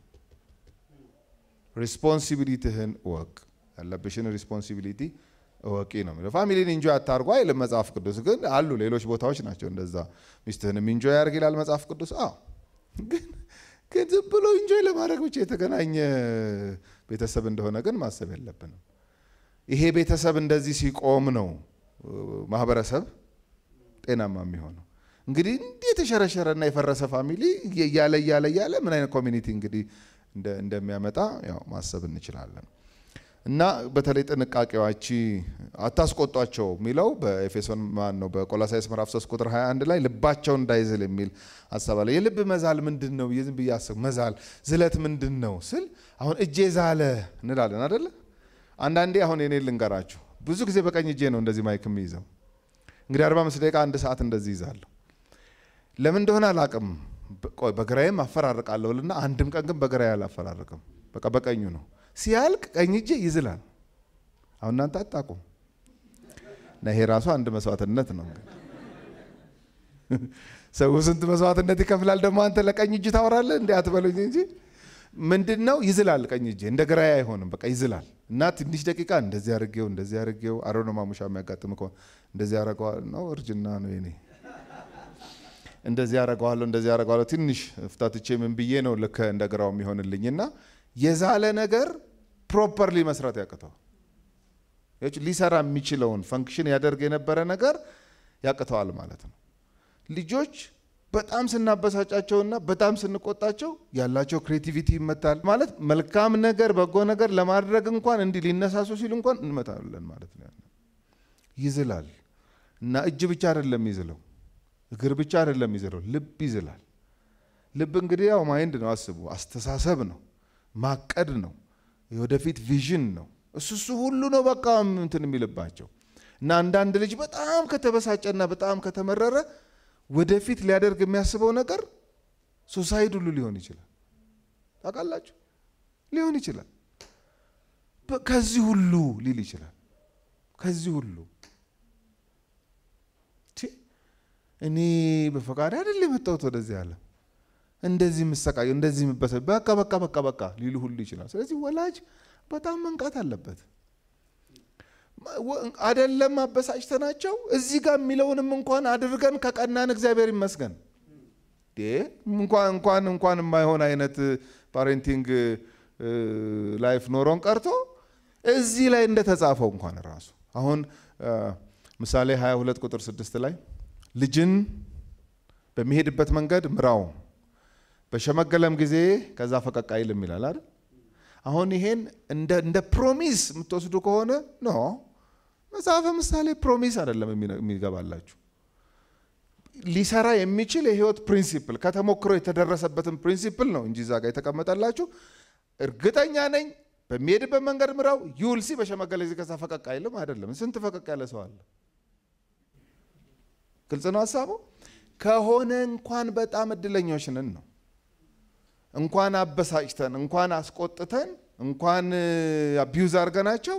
ሪስፖንሲቢሊቲህን ወቅ ያለብሽን ሪስፖንሲቢሊቲ ወቂ ነው የሚለው። ፋሚሊን እንጆ ያታርጉ አይልም መጽሐፍ ቅዱስ፣ ግን አሉ ሌሎች ቦታዎች ናቸው እንደዛ ሚስትህንም እንጆ ያርግ ይላል መጽሐፍ ቅዱስ። አዎ ግን ግን ዝም ብሎ እንጆ ለማድረግ ብቻ የተገናኘ ቤተሰብ እንደሆነ ግን ማሰብ የለብንም። ይሄ ቤተሰብ እንደዚህ ሲቆም ነው ማህበረሰብ ጤናማ የሚሆነው። እንግዲህ እንዴት የተሸረሸረና የፈረሰ ፋሚሊ ያለ ያለ ያለ ምን አይነት ኮሚኒቲ እንግዲህ እንደሚያመጣ ያው ማሰብ እንችላለን። እና በተለይ ጥንቃቄዋቺ አታስቆጧቸው የሚለው በኤፌሶን ማን ነው በቆላሳይስ ምዕራፍ ሶስት ቁጥር ሃያ አንድ ላይ ልባቸው እንዳይዝል የሚል ሐሳብ አለ። የልብ መዛል ምንድነው? የዝም ብያስብ መዛል ዝለት ምንድነው ስል አሁን እጄ ዛለ እንላለን አይደል? አንዳንዴ አሁን እኔ ልንገራችሁ ብዙ ጊዜ በቀኝ እጄ ነው እንደዚህ ማይክ የሚይዘው። እንግዲህ አርባ አምስት ደቂቃ አንድ ሰዓት እንደዚህ ይዛለሁ። ለምን እንደሆነ አላቅም። በግራዬም አፈራርቃለሁና አንድም ቀን ግን በግራዬ አላፈራርቅም። በቃ በቀኙ ነው ሲያልቅ ቀኝ እጄ ይዝላል። አሁን እናንተ አጣቁም እና ይሄ ራሱ አንድ መስዋዕትነት ነው። ሰው ስንት መስዋዕትነት ይከፍላል ደግሞ አንተ ለቀኝ እጅ ታወራለህ እንዴ አትበሉኝ እንጂ ምንድነው ይዝላል ቀኝ እጄ እንደ ግራዬ አይሆንም። በቃ ይዝላል እና ትንሽ ደቂቃ እንደዚህ አርጌው እንደዚህ አርጌው አሮን ማሙሻ የሚያጋጥም ከሆነ እንደዚህ አረጋው ነው እርጅና ነው የኔ እንደዚህ አረጋዋለሁ እንደዚህ አረጋዋለሁ ትንሽ ፍታትቼ ምን ብዬ ነው ለከ እንደ ግራው የሚሆንልኝና የዛለ ነገር ፕሮፐርሊ መስራት ያቀተው እቺ ሊሰራ የሚችለውን ፈንክሽን ያደርግ የነበረ ነገር ያቀተዋል ማለት ነው። ልጆች በጣም ስናበሳጫቸውና በጣም ስንቆጣቸው ያላቸው ክሬቲቪቲ ይመታል ማለት መልካም ነገር በጎ ነገር ለማድረግ እንኳን እንዲ ሊነሳሱ ሲሉ እንኳን እንመታለን ማለት ነው። ይዝላል እና እጅ ብቻ አይደለም ይዝለው እግር ብቻ አይደለም ይዝለው ልብ ይዝላል። ልብ እንግዲህ ያው ማይንድ ነው አስቡ አስተሳሰብ ነው ማቀድ ነው የወደፊት ቪዥን ነው እሱሱ ሁሉ ነው በቃ እንትን የሚልባቸው እና አንዳንድ ልጅ በጣም ከተበሳጨና በጣም ከተመረረ ወደፊት ሊያደርግ የሚያስበው ነገር ሱሳይድ ሁሉ ሊሆን ይችላል። ታውቃላችሁ ሊሆን ይችላል ከዚህ ሁሉ ሊል ይችላል ከዚህ ሁሉ እኔ በፈቃድ አይደል የመጣሁት ወደዚህ ዓለም እንደዚህ ምሰቃዩ እንደዚህ ምበሰ በቃ በቃ በቃ በቃ ሊሉ ሁሉ ይችላል። ስለዚህ ወላጅ በጣም መንቃት አለበት። አይደለም አበሳጭተናቸው እዚህ ጋር የሚለውንም እንኳን አድርገን ከቀናን እግዚአብሔር ይመስገን ዴ እንኳን እንኳን እንኳን የማይሆን አይነት ፓሬንቲንግ ላይፍ ኖሮን ቀርቶ እዚህ ላይ እንደተጻፈው እንኳን ራሱ አሁን ምሳሌ ሃያ ሁለት ቁጥር ስድስት ላይ ልጅን በሚሄድበት መንገድ ምራው በሸመገለም ጊዜ ከዛ ፈቀቅ አይልም ይላል አይደል? አሁን ይሄን እንደ እንደ ፕሮሚስ የምትወስዱ ከሆነ ኖ መጽሐፈ ምሳሌ ፕሮሚስ አይደለም የሚገባላችሁ ሊሰራ የሚችል የህይወት ፕሪንሲፕል ከተሞክሮ የተደረሰበትን ፕሪንሲፕል ነው እንጂ እዛ ጋር የተቀመጠላችሁ እርግጠኛ ነኝ በሚሄድበት መንገድ ምራው ዩልሲ በሸመገለ ጊዜ ከዛ ፈቀቅ አይልም አይደለም። ስንት ፈቀቅ ያለ ሰው አለ? ግልጽ ነው ሐሳቡ። ከሆነ እንኳን በጣም እድለኞች ነን ነው እንኳን አበሳጭተን እንኳን አስቆጥተን እንኳን አቢዩዝ አርገናቸው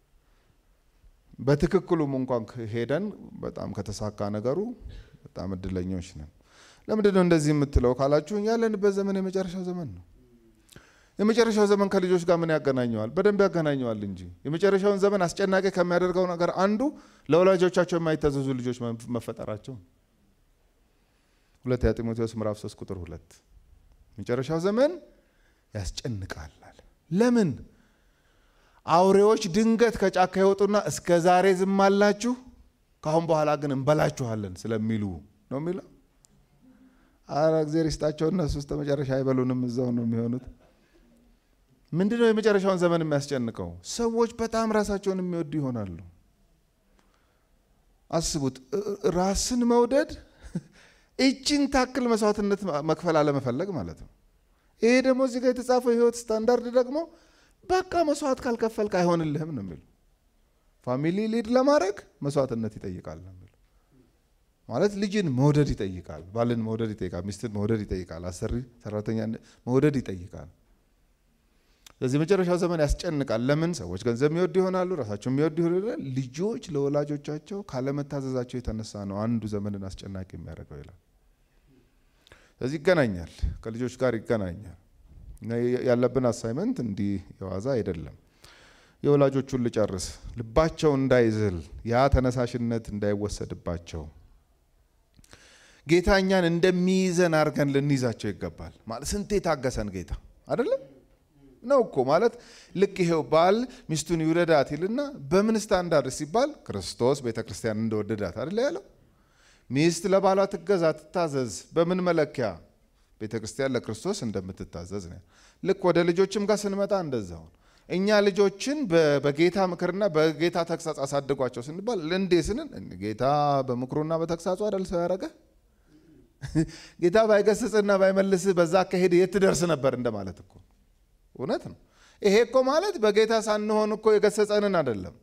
በትክክሉም እንኳን ሄደን በጣም ከተሳካ ነገሩ በጣም እድለኞች ነን። ለምንድን ነው እንደዚህ የምትለው ካላችሁ ያለንበት ዘመን የመጨረሻው ዘመን ነው። የመጨረሻው ዘመን ከልጆች ጋር ምን ያገናኘዋል? በደንብ ያገናኘዋል እንጂ የመጨረሻውን ዘመን አስጨናቂ ከሚያደርገው ነገር አንዱ ለወላጆቻቸው የማይታዘዙ ልጆች መፈጠራቸው። ሁለተኛ ጢሞቴዎስ ምዕራፍ ሶስት ቁጥር ሁለት መጨረሻው ዘመን ያስጨንቃል አለ። ለምን? አውሬዎች ድንገት ከጫካ ይወጡና እስከ ዛሬ ዝም አላችሁ ካሁን በኋላ ግን እንበላችኋለን ስለሚሉ ነው የሚለው። አረ እግዚአብሔር ይስጣቸው እነሱ እስከ መጨረሻ አይበሉንም፣ እዛው ነው የሚሆኑት። ምንድነው የመጨረሻውን ዘመን የሚያስጨንቀው? ሰዎች በጣም ራሳቸውን የሚወዱ ይሆናሉ። አስቡት፣ ራስን መውደድ እቺን ታክል መስዋዕትነት መክፈል አለመፈለግ ማለት ነው። ይሄ ደግሞ እዚህ ጋር የተጻፈው የህይወት ስታንዳርድ ደግሞ በቃ መስዋዕት ካልከፈልክ አይሆንልህም ነው የሚለው። ፋሚሊ ሊድ ለማድረግ መስዋዕትነት ይጠይቃል ነው የሚለው። ማለት ልጅን መውደድ ይጠይቃል፣ ባልን መውደድ ይጠይቃል፣ ሚስትን መውደድ ይጠይቃል፣ አሰሪ ሰራተኛ መውደድ ይጠይቃል። ስለዚህ መጨረሻው ዘመን ያስጨንቃል። ለምን? ሰዎች ገንዘብ የሚወዱ ይሆናሉ፣ ራሳቸው የሚወዱ ይሆናሉ። ልጆች ለወላጆቻቸው ካለመታዘዛቸው የተነሳ ነው አንዱ ዘመንን አስጨናቂ የሚያደርገው ይላል። ስለዚህ ይገናኛል፣ ከልጆች ጋር ይገናኛል። ያለብን አሳይመንት እንዲህ የዋዛ አይደለም። የወላጆቹን ልጨርስ። ልባቸው እንዳይዝል፣ ያ ተነሳሽነት እንዳይወሰድባቸው ጌታ እኛን እንደሚይዘን አድርገን ልንይዛቸው ይገባል። ማለት ስንቴ ታገሰን ጌታ አይደለም ነው እኮ ማለት ልክ ይሄው ባል ሚስቱን ይውደዳት ይልና በምን ስታንዳርድ ሲባል ክርስቶስ ቤተክርስቲያን እንደወደዳት አይደል ያለው። ሚስት ለባሏ ትገዛ ትታዘዝ። በምን መለኪያ? ቤተክርስቲያን ለክርስቶስ እንደምትታዘዝ ነው። ልክ ወደ ልጆችም ጋር ስንመጣ እንደዛው እኛ ልጆችን በጌታ ምክርና በጌታ ተግሳጽ አሳድጓቸው ስንባል ለእንዴ ስንን ጌታ በምክሩና በተግሳጹ አይደል ሰው ያረገ። ጌታ ባይገስጽና ባይመልስ በዛ ከሄደ የት ትደርስ ነበር እንደማለት እኮ። እውነት ነው። ይሄ እኮ ማለት በጌታ ሳንሆን እኮ የገሰጸንን አይደለም።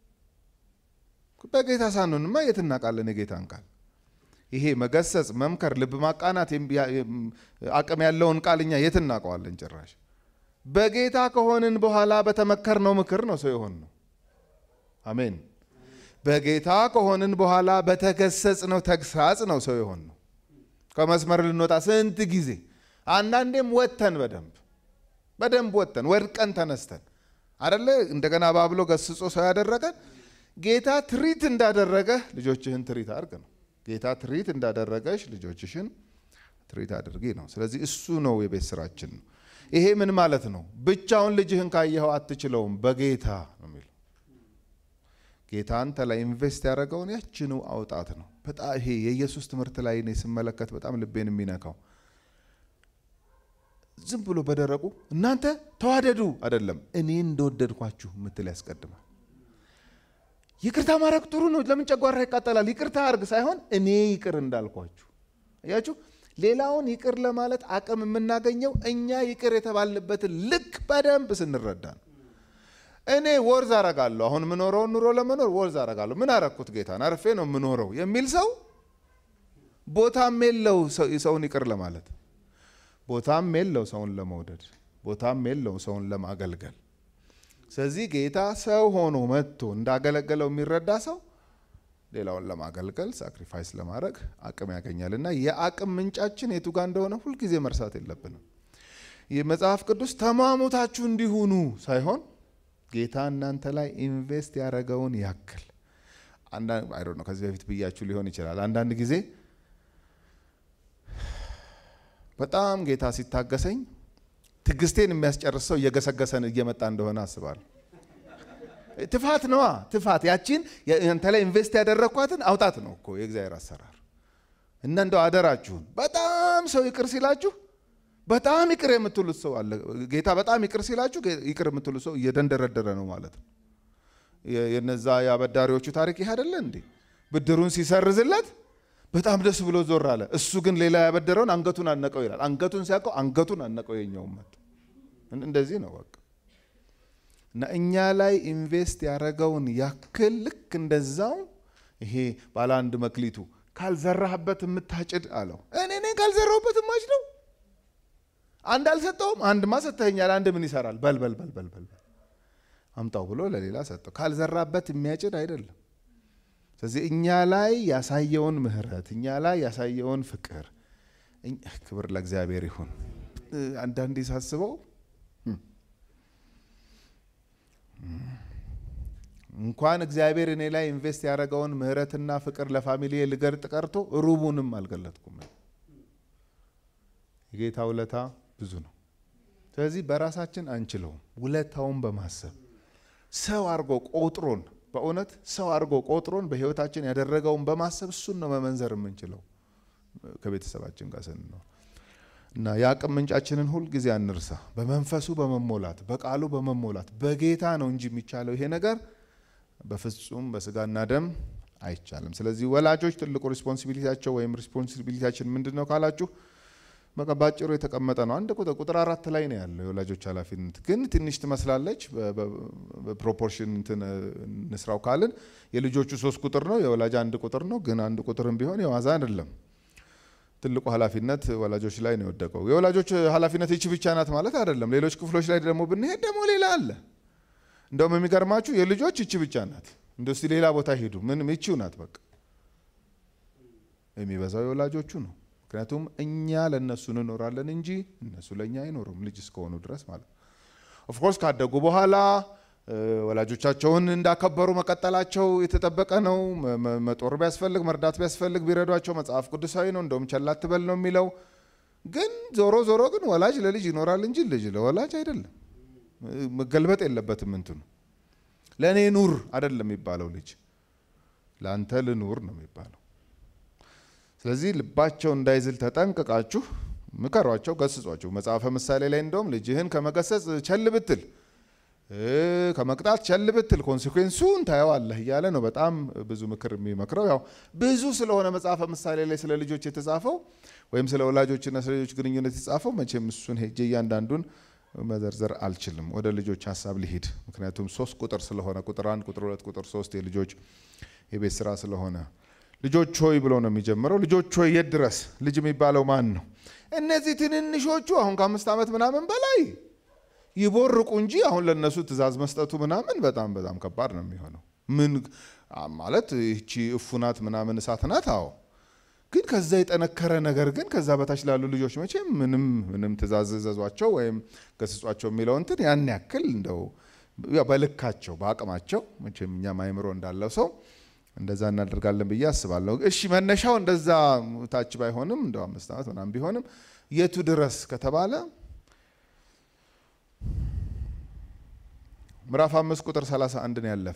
በጌታ ሳንሆንማ የት እናውቃለን የጌታን ቃል? ይሄ መገሰጽ፣ መምከር፣ ልብ ማቃናት አቅም ያለውን ቃልኛ የት እናውቀዋለን? ጭራሽ በጌታ ከሆንን በኋላ በተመከርነው ምክር ነው ሰው የሆን ነው። አሜን። በጌታ ከሆንን በኋላ በተገሰጽነው ተግሳጽ ነው ሰው የሆን ነው። ከመስመር ልንወጣ ስንት ጊዜ አንዳንዴም ወተን በደንብ በደንብ ወተን ወድቀን ተነስተን አይደለ እንደገና ባብሎ ገስጾ ሰው ያደረገን። ጌታ ትሪት እንዳደረገ ልጆችህን ትሪት አድርግ ነው። ጌታ ትሪት እንዳደረገሽ ልጆችሽን ትሪት አድርጊ ነው። ስለዚህ እሱ ነው የቤት ስራችን ነው። ይሄ ምን ማለት ነው? ብቻውን ልጅህን ካየኸው አትችለውም፣ በጌታ ነው የሚለው። ጌታ አንተ ላይ ኢንቨስት ያደረገውን ያችኑ አውጣት ነው። በጣም ይሄ የኢየሱስ ትምህርት ላይ እኔ ስመለከት በጣም ልቤን የሚነካው ዝም ብሎ በደረቁ እናንተ ተዋደዱ አይደለም፣ እኔ እንደወደድኳችሁ ምትል ያስቀድማል። ይቅርታ ማድረግ ጥሩ ነው፣ ለምን ጨጓራ ይቃጠላል? ይቅርታ አድርግ ሳይሆን እኔ ይቅር እንዳልኳችሁ። አያችሁ፣ ሌላውን ይቅር ለማለት አቅም የምናገኘው እኛ ይቅር የተባልንበትን ልክ በደንብ ስንረዳ ነው። እኔ ወርዝ አረጋለሁ፣ አሁን ምኖረው ኑሮ ለመኖር ወርዝ አረጋለሁ። ምን አረኩት? ጌታን አርፌ ነው ምኖረው የሚል ሰው ቦታም የለው ሰውን ይቅር ለማለት፣ ቦታም የለው ሰውን ለመውደድ፣ ቦታም የለው ሰውን ለማገልገል። ስለዚህ ጌታ ሰው ሆኖ መጥቶ እንዳገለገለው የሚረዳ ሰው ሌላውን ለማገልገል ሳክሪፋይስ ለማድረግ አቅም ያገኛልና የአቅም ምንጫችን የቱ ጋር እንደሆነ ሁልጊዜ መርሳት የለብንም። የመጽሐፍ ቅዱስ ተማሙታችሁ እንዲሆኑ ሳይሆን ጌታ እናንተ ላይ ኢንቨስት ያደረገውን ያክል አንዳንድ አይ ዶንት ኖ ከዚህ በፊት ብያችሁ ሊሆን ይችላል። አንዳንድ ጊዜ በጣም ጌታ ሲታገሰኝ ትግስቴን የሚያስጨርሰው እየገሰገሰን እየመጣ እንደሆነ አስባለሁ። ትፋት ነዋ፣ ትፋት ያቺን አንተ ላይ ኢንቨስት ያደረኳትን አውጣት ነው እኮ የእግዚአብሔር አሰራር። እና እንደው አደራችሁን በጣም ሰው ይቅር ሲላችሁ በጣም ይቅር የምትሉት ሰው አለ። ጌታ በጣም ይቅር ሲላችሁ ይቅር የምትሉት ሰው እየደንደረደረ ነው ማለት ነው። የነዛ ያበዳሪዎቹ ታሪክ ይሄ አይደለ እንዴ? ብድሩን ሲሰርዝለት በጣም ደስ ብሎ ዞር አለ። እሱ ግን ሌላ ያበደረውን አንገቱን አነቀው ይላል። አንገቱን ሲያቀው አንገቱን አነቀው የኛው መጥ እንደዚህ ነው በቃ። እና እኛ ላይ ኢንቨስት ያደረገውን ያክል ልክ እንደዛው ይሄ ባለ አንድ መክሊቱ ካልዘራህበት የምታጭድ አለው። እኔ ነኝ ካልዘራሁበት የማጭደው። አንድ አልሰጠውም፣ አንድ ማሰተኛል፣ አንድ ምን ይሰራል? በል በል በል በል በል አምጣው ብሎ ለሌላ ሰጠው። ካልዘራበት የሚያጭድ አይደለም። ስለዚህ እኛ ላይ ያሳየውን ምህረት፣ እኛ ላይ ያሳየውን ፍቅር፣ ክብር ለእግዚአብሔር ይሁን። አንዳንዴ ሳስበው እንኳን እግዚአብሔር እኔ ላይ ኢንቨስት ያደረገውን ምህረትና ፍቅር ለፋሚሊ ልገርጥ ቀርቶ ሩቡንም አልገለጥኩም። የጌታ ውለታ ብዙ ነው። ስለዚህ በራሳችን አንችለው ውለታውን በማሰብ ሰው አርጎ ቆጥሮን በእውነት ሰው አርጎ ቆጥሮን በህይወታችን ያደረገውን በማሰብ እሱን ነው መመንዘር የምንችለው ከቤተሰባችን ጋር ስንኖር እና ያቅም ምንጫችንን ሁሉ ጊዜ አንርሳ። በመንፈሱ በመሞላት በቃሉ በመሞላት በጌታ ነው እንጂ የሚቻለው ይሄ ነገር በፍጹም በስጋና ደም አይቻልም። ስለዚህ ወላጆች ትልቁ ሪስፖንሲቢሊቲያቸው ወይም ሪስፖንሲቢሊቲያችን ምንድነው ካላችሁ በቃ ባጭሩ የተቀመጠ ነው። አንድ ቁጥር ቁጥር አራት ላይ ነው ያለው የወላጆች ኃላፊነት። ግን ትንሽ ትመስላለች በፕሮፖርሽን እንትን ንስራው ካልን የልጆቹ ሶስት ቁጥር ነው የወላጅ አንድ ቁጥር ነው። ግን አንድ ቁጥርም ቢሆን የዋዛ አይደለም። ትልቁ ኃላፊነት ወላጆች ላይ ነው የወደቀው። የወላጆች ኃላፊነት እቺ ብቻ ናት ማለት አይደለም። ሌሎች ክፍሎች ላይ ደግሞ ብንሄድ ደግሞ ሌላ አለ። እንደውም የሚገርማችሁ የልጆች እቺ ብቻ ናት። እንደዚህ ሌላ ቦታ ሄዱ ምን እቺው ናት በቃ የሚበዛው የወላጆቹ ነው። ምክንያቱም እኛ ለነሱ እንኖራለን እንጂ እነሱ ለኛ አይኖሩም ልጅ እስከሆኑ ድረስ ማለት ነው። ኦፍ ኮርስ ካደጉ በኋላ ወላጆቻቸውን እንዳከበሩ መቀጠላቸው የተጠበቀ ነው። መጦር ቢያስፈልግ መርዳት ቢያስፈልግ ቢረዷቸው መጽሐፍ ቅዱሳዊ ነው። እንደውም ቸል አትበል ነው የሚለው። ግን ዞሮ ዞሮ ግን ወላጅ ለልጅ ይኖራል እንጂ ልጅ ለወላጅ አይደለም። መገልበጥ የለበትም እንትኑ ለኔ ኑር አይደለም የሚባለው ልጅ ላንተ ልኑር ነው የሚባለው። ስለዚህ ልባቸው እንዳይዝል ተጠንቀቃችሁ ምከሯቸው ገስጿቸው። መጽሐፈ ምሳሌ ላይ እንደውም ልጅህን ከመገሰጽ ቸል ብትል ከመቅጣት ቸል ብትል ኮንሲኩዌንሱን ታየዋለህ እያለ ነው በጣም ብዙ ምክር የሚመክረው። ያው ብዙ ስለሆነ መጽሐፈ ምሳሌ ላይ ስለ ልጆች የተጻፈው ወይም ስለ ወላጆችና ስለ ልጆች ግንኙነት የተጻፈው መቼም እሱን ሄጄ እያንዳንዱን መዘርዘር አልችልም። ወደ ልጆች ሐሳብ ልሂድ። ምክንያቱም ሶስት ቁጥር ስለሆነ ቁጥር አንድ ቁጥር ሁለት ቁጥር ሶስት የልጆች የቤት ስራ ስለሆነ ልጆች ሆይ ብሎ ነው የሚጀምረው። ልጆች ሆይ የት ድረስ ልጅ የሚባለው ማን ነው? እነዚህ ትንንሾቹ አሁን ከአምስት ዓመት ምናምን በላይ ይቦርቁ እንጂ አሁን ለነሱ ትእዛዝ መስጠቱ ምናምን በጣም በጣም ከባድ ነው የሚሆነው። ምን ማለት እቺ እፉናት ምናምን እሳት ናት። አዎ ግን ከዛ የጠነከረ ነገር ግን ከዛ በታች ላሉ ልጆች መቼም ምንም ምንም ትእዛዝ ዘዟቸው ወይም ገስጿቸው የሚለው እንትን ያን ያክል እንደው ያው በልካቸው በአቅማቸው መቼም እኛ ማይምሮ እንዳለው ሰው እንደዛ እናደርጋለን ብዬ አስባለሁ። እሺ መነሻው እንደዛ ታች ባይሆንም እንደው አምስት ዓመት ምናምን ቢሆንም የቱ ድረስ ከተባለ ምዕራፍ አምስት ቁጥር ሰላሳ አንድ ነው ያለፈ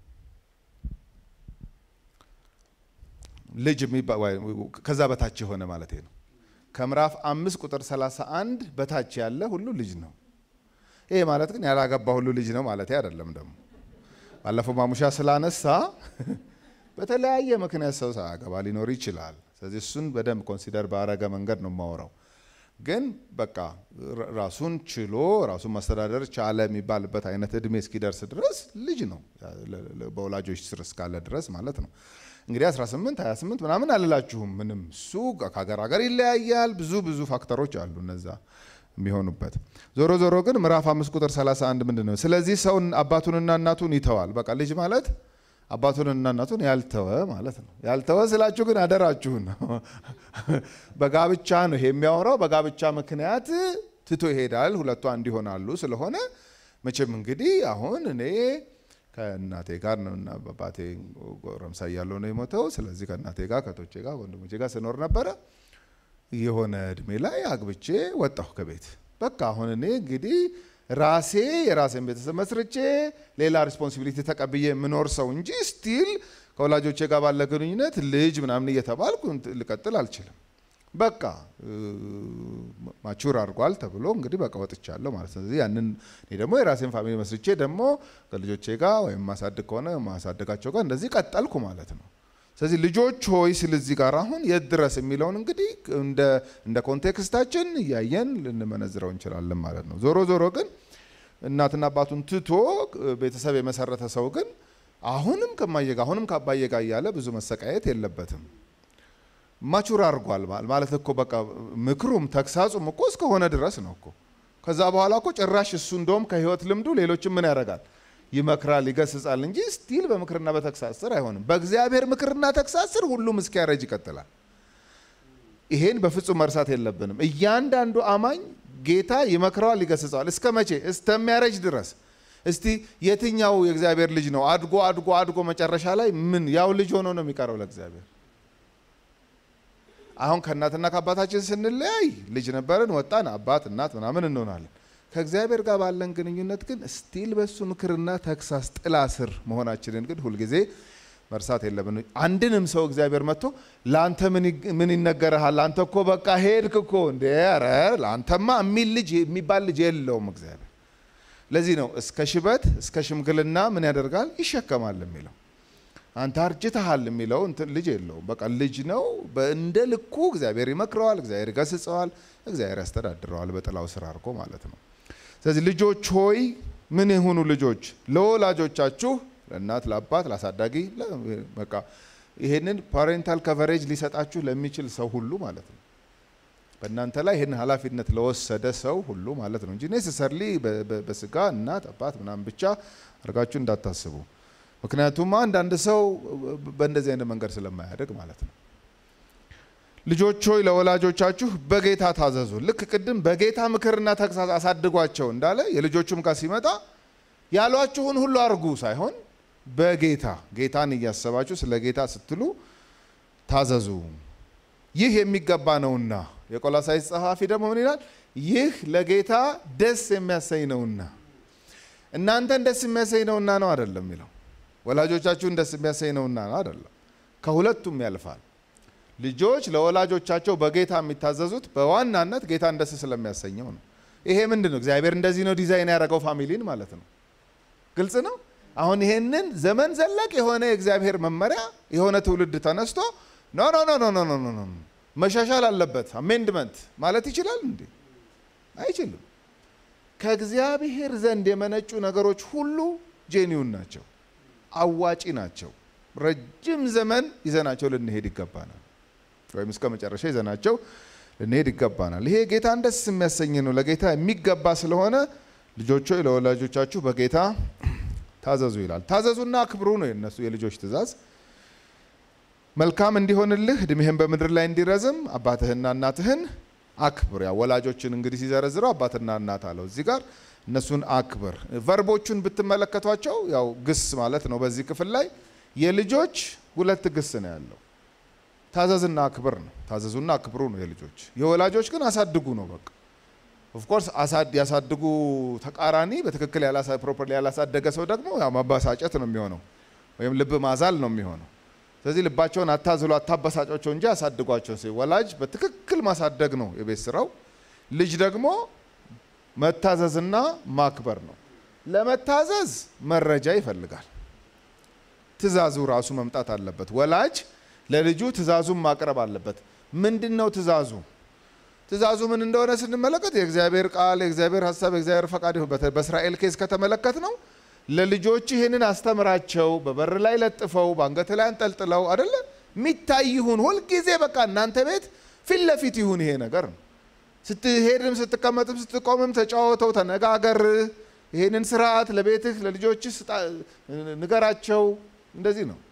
ልጅ ከዛ በታች የሆነ ማለት ነው። ከምዕራፍ አምስት ቁጥር ሰላሳ አንድ በታች ያለ ሁሉ ልጅ ነው። ይሄ ማለት ግን ያላገባ ሁሉ ልጅ ነው ማለት አይደለም። ደግሞ ባለፈው ማሙሻ ስላነሳ በተለያየ ምክንያት ሰው ሳያገባ ሊኖር ይችላል። ስለዚህ እሱን በደንብ ኮንሲደር ባረገ መንገድ ነው የማወራው። ግን በቃ ራሱን ችሎ ራሱን ማስተዳደር ቻለ የሚባልበት አይነት እድሜ እስኪደርስ ድረስ ልጅ ነው በወላጆች ስር እስካለ ድረስ ማለት ነው። እንግዲህ አስራ ስምንት ሃያ ስምንት ምናምን አልላችሁም። ምንም እሱ ከሀገር ሀገር ይለያያል። ብዙ ብዙ ፋክተሮች አሉ እነዛ የሚሆኑበት። ዞሮ ዞሮ ግን ምዕራፍ አምስት ቁጥር ሰላሳ አንድ ምንድነው? ስለዚህ ሰው አባቱንና እናቱን ይተዋል። በቃ ልጅ ማለት አባቱንና እናቱን ያልተወ ማለት ነው። ያልተወ ስላችሁ ግን አደራችሁን በጋብቻ ነው ይሄ የሚያወራው። በጋብቻ ምክንያት ትቶ ይሄዳል። ሁለቱ አንድ ይሆናሉ። ስለሆነ መቼም እንግዲህ አሁን እኔ ከእናቴ ጋር ነውና አባቴ ጎረምሳ እያለሁ ነው የሞተው። ስለዚህ ከእናቴ ጋር ከቶቼ ጋር ወንድሞቼ ጋር ስኖር ነበረ። የሆነ እድሜ ላይ አግብቼ ወጣሁ ከቤት። በቃ አሁን እኔ እንግዲህ ራሴ የራሴን ቤተሰብ መስርቼ ሌላ ሪስፖንሲቢሊቲ ተቀብዬ የምኖር ሰው እንጂ ስቲል ከወላጆቼ ጋር ባለ ግንኙነት ልጅ ምናምን እየተባልኩ ልቀጥል አልችልም። በቃ ማቹር አድርጓል ተብሎ እንግዲህ በቃ ወጥቻለሁ ማለት ነው። ስለዚህ ያንን እኔ ደግሞ የራሴን ፋሚሊ መስርቼ ደግሞ ከልጆቼ ጋር ወይም ማሳደግ ከሆነ ማሳደጋቸው ጋር እንደዚህ ቀጠልኩ ማለት ነው። ስለዚህ ልጆች ሆይ ስለዚህ ጋር አሁን የት ድረስ የሚለውን እንግዲህ እንደ እንደ ኮንቴክስታችን እያየን ልንመነዝረው እንችላለን ማለት ነው። ዞሮ ዞሮ ግን እናትና አባቱን ትቶ ቤተሰብ የመሰረተ ሰው ግን አሁንም ከማየጋ አሁንም ከአባየጋ እያለ ብዙ መሰቃየት የለበትም። ማቹር አድርጓል ማለት እኮ በቃ ምክሩም ተክሳጹም እኮ እስከሆነ ድረስ ነው እኮ። ከዛ በኋላ እኮ ጭራሽ እሱ እንደውም ከህይወት ልምዱ ሌሎችም ምን ያደርጋል ይመክራል ይገስጻል እንጂ ስቲል በምክርና በተክሳጽ ስር አይሆንም። በእግዚአብሔር ምክርና ተክሳጽ ስር ሁሉም እስኪያረጅ ይቀጥላል። ይሄን በፍጹም መርሳት የለብንም። እያንዳንዱ አማኝ ጌታ ይመክረዋል ይገስጻል። እስከ መቼ? እስከሚያረጅ ድረስ። እስቲ የትኛው የእግዚአብሔር ልጅ ነው አድጎ አድጎ አድጎ መጨረሻ ላይ ምን ያው ልጅ ሆኖ ነው የሚቀረው ለእግዚአብሔር? አሁን ከእናትና ከአባታችን ስንለያይ ልጅ ነበርን ወጣን አባት እናት ምናምን እንሆናለን ከእግዚአብሔር ጋር ባለን ግንኙነት ግን ስቲል በሱ ምክርና ተክሳስ ጥላ ስር መሆናችንን ግን ሁሉ ጊዜ መርሳት የለብን አንድንም ሰው እግዚአብሔር መጥቶ ላንተ ምን ምን ይነገርሃል አንተ እኮ በቃ ሄድክ እኮ እንዴ አረ ላንተማ የሚል ልጅ የሚባል ልጅ የለውም እግዚአብሔር ለዚህ ነው እስከ ሽበት እስከ ሽምግልና ምን ያደርጋል ይሸከማል የሚለው አንተ አርጅተሃል የሚለው እንትን ልጅ የለውም በቃ ልጅ ነው በእንደ ልኩ እግዚአብሔር ይመክረዋል እግዚአብሔር ይገስጸዋል እግዚአብሔር ያስተዳድረዋል በጥላው ስር አርቆ ማለት ነው ስለዚህ ልጆች ሆይ ምን ይሁኑ ልጆች ለወላጆቻችሁ ለእናት ለአባት ለአሳዳጊ በቃ ይሄንን ፓሬንታል ከቨሬጅ ሊሰጣችሁ ለሚችል ሰው ሁሉ ማለት ነው በእናንተ ላይ ይሄን ኃላፊነት ለወሰደ ሰው ሁሉ ማለት ነው እንጂ ኔሰሰርሊ በስጋ እናት አባት ምናምን ብቻ አርጋችሁ እንዳታስቡ ምክንያቱም አንድ አንድ ሰው በእንደዚህ አይነት መንገድ ስለማያደግ ማለት ነው ልጆች ሆይ ለወላጆቻችሁ በጌታ ታዘዙ ልክ ቅድም በጌታ ምክርና ተግሳጽ አሳድጓቸው እንዳለ የልጆቹም ጋር ሲመጣ ያሏችሁን ሁሉ አርጉ ሳይሆን በጌታ ጌታን እያሰባችሁ ስለ ጌታ ስትሉ ታዘዙ ይህ የሚገባ ነውና የቆላሳይስ ጸሐፊ ደግሞ ምን ይላል ይህ ለጌታ ደስ የሚያሰኝ ነውና እናንተን ደስ የሚያሰኝ ነውና ነው አይደለም ይለው ወላጆቻችሁን ደስ የሚያሰኝ ነውና ነው አይደለም ከሁለቱም ያልፋል ልጆች ለወላጆቻቸው በጌታ የሚታዘዙት በዋናነት ጌታን ደስ ስለሚያሰኘው ነው ይሄ ምንድነው እግዚአብሔር እንደዚህ ነው ዲዛይን ያደረገው ፋሚሊን ማለት ነው ግልጽ ነው አሁን ይሄንን ዘመን ዘለቅ የሆነ እግዚአብሔር መመሪያ የሆነ ትውልድ ተነስቶ ኖ ኖ ኖ ኖ ኖ ኖ መሻሻል አለበት አሜንድመንት ማለት ይችላል እንዴ አይችልም ከእግዚአብሔር ዘንድ የመነጩ ነገሮች ሁሉ ጄኒውን ናቸው አዋጪ ናቸው ረጅም ዘመን ይዘናቸው ልንሄድ ይገባናል ወይም እስከ መጨረሻ ይዘናቸው ልንሄድ ይገባናል ይሄ ጌታን ደስ የሚያሰኝ ነው ለጌታ የሚገባ ስለሆነ ልጆች ሆይ ለወላጆቻችሁ በጌታ ታዘዙ ይላል ታዘዙና አክብሩ ነው የነሱ የልጆች ትእዛዝ መልካም እንዲሆንልህ እድሜህን በምድር ላይ እንዲረዝም አባትህና እናትህን አክብር ያ ወላጆችን እንግዲህ ሲዘረዝረው አባትና እናት አለው እዚህ ጋር እነሱን አክብር ቨርቦቹን ብትመለከቷቸው ያው ግስ ማለት ነው በዚህ ክፍል ላይ የልጆች ሁለት ግስ ነው ያለው ታዘዝና አክብር ነው ታዘዙና አክብሩ ነው የልጆች የወላጆች ግን አሳድጉ ነው በቃ ኦፍ ኮርስ አሳድ ያሳድጉ ተቃራኒ በትክክል ያላሳ ፕሮፐርሊ ያላሳደገ ሰው ደግሞ ያው ማባሳጨት ነው የሚሆነው ወይም ልብ ማዛል ነው የሚሆነው ስለዚህ ልባቸውን አታዝሉ አታባሳጫቸው እንጂ አሳድጓቸው ሲል ወላጅ በትክክል ማሳደግ ነው የቤት ስራው ልጅ ደግሞ መታዘዝና ማክበር ነው ለመታዘዝ መረጃ ይፈልጋል ትእዛዙ ራሱ መምጣት አለበት ወላጅ ለልጁ ትእዛዙን ማቅረብ አለበት ምንድነው ትእዛዙ ትእዛዙ ምን እንደሆነ ስንመለከት የእግዚአብሔር ቃል የእግዚአብሔር ሐሳብ የእግዚአብሔር ፈቃድ በእስራኤል ኬዝ ከተመለከት ነው ለልጆች ይሄንን አስተምራቸው በበር ላይ ለጥፈው ባንገት ላይ አንጠልጥለው አይደለ ሚታይ ይሁን ሁሉ ጊዜ በቃ እናንተ ቤት ፊት ለፊት ይሁን ይሄ ነገር ስትሄድም ስትቀመጥም ስትቆምም ተጫወተው ተነጋገር ይሄንን ስርዓት ለቤትህ ለልጆችህ ንገራቸው እንደዚህ ነው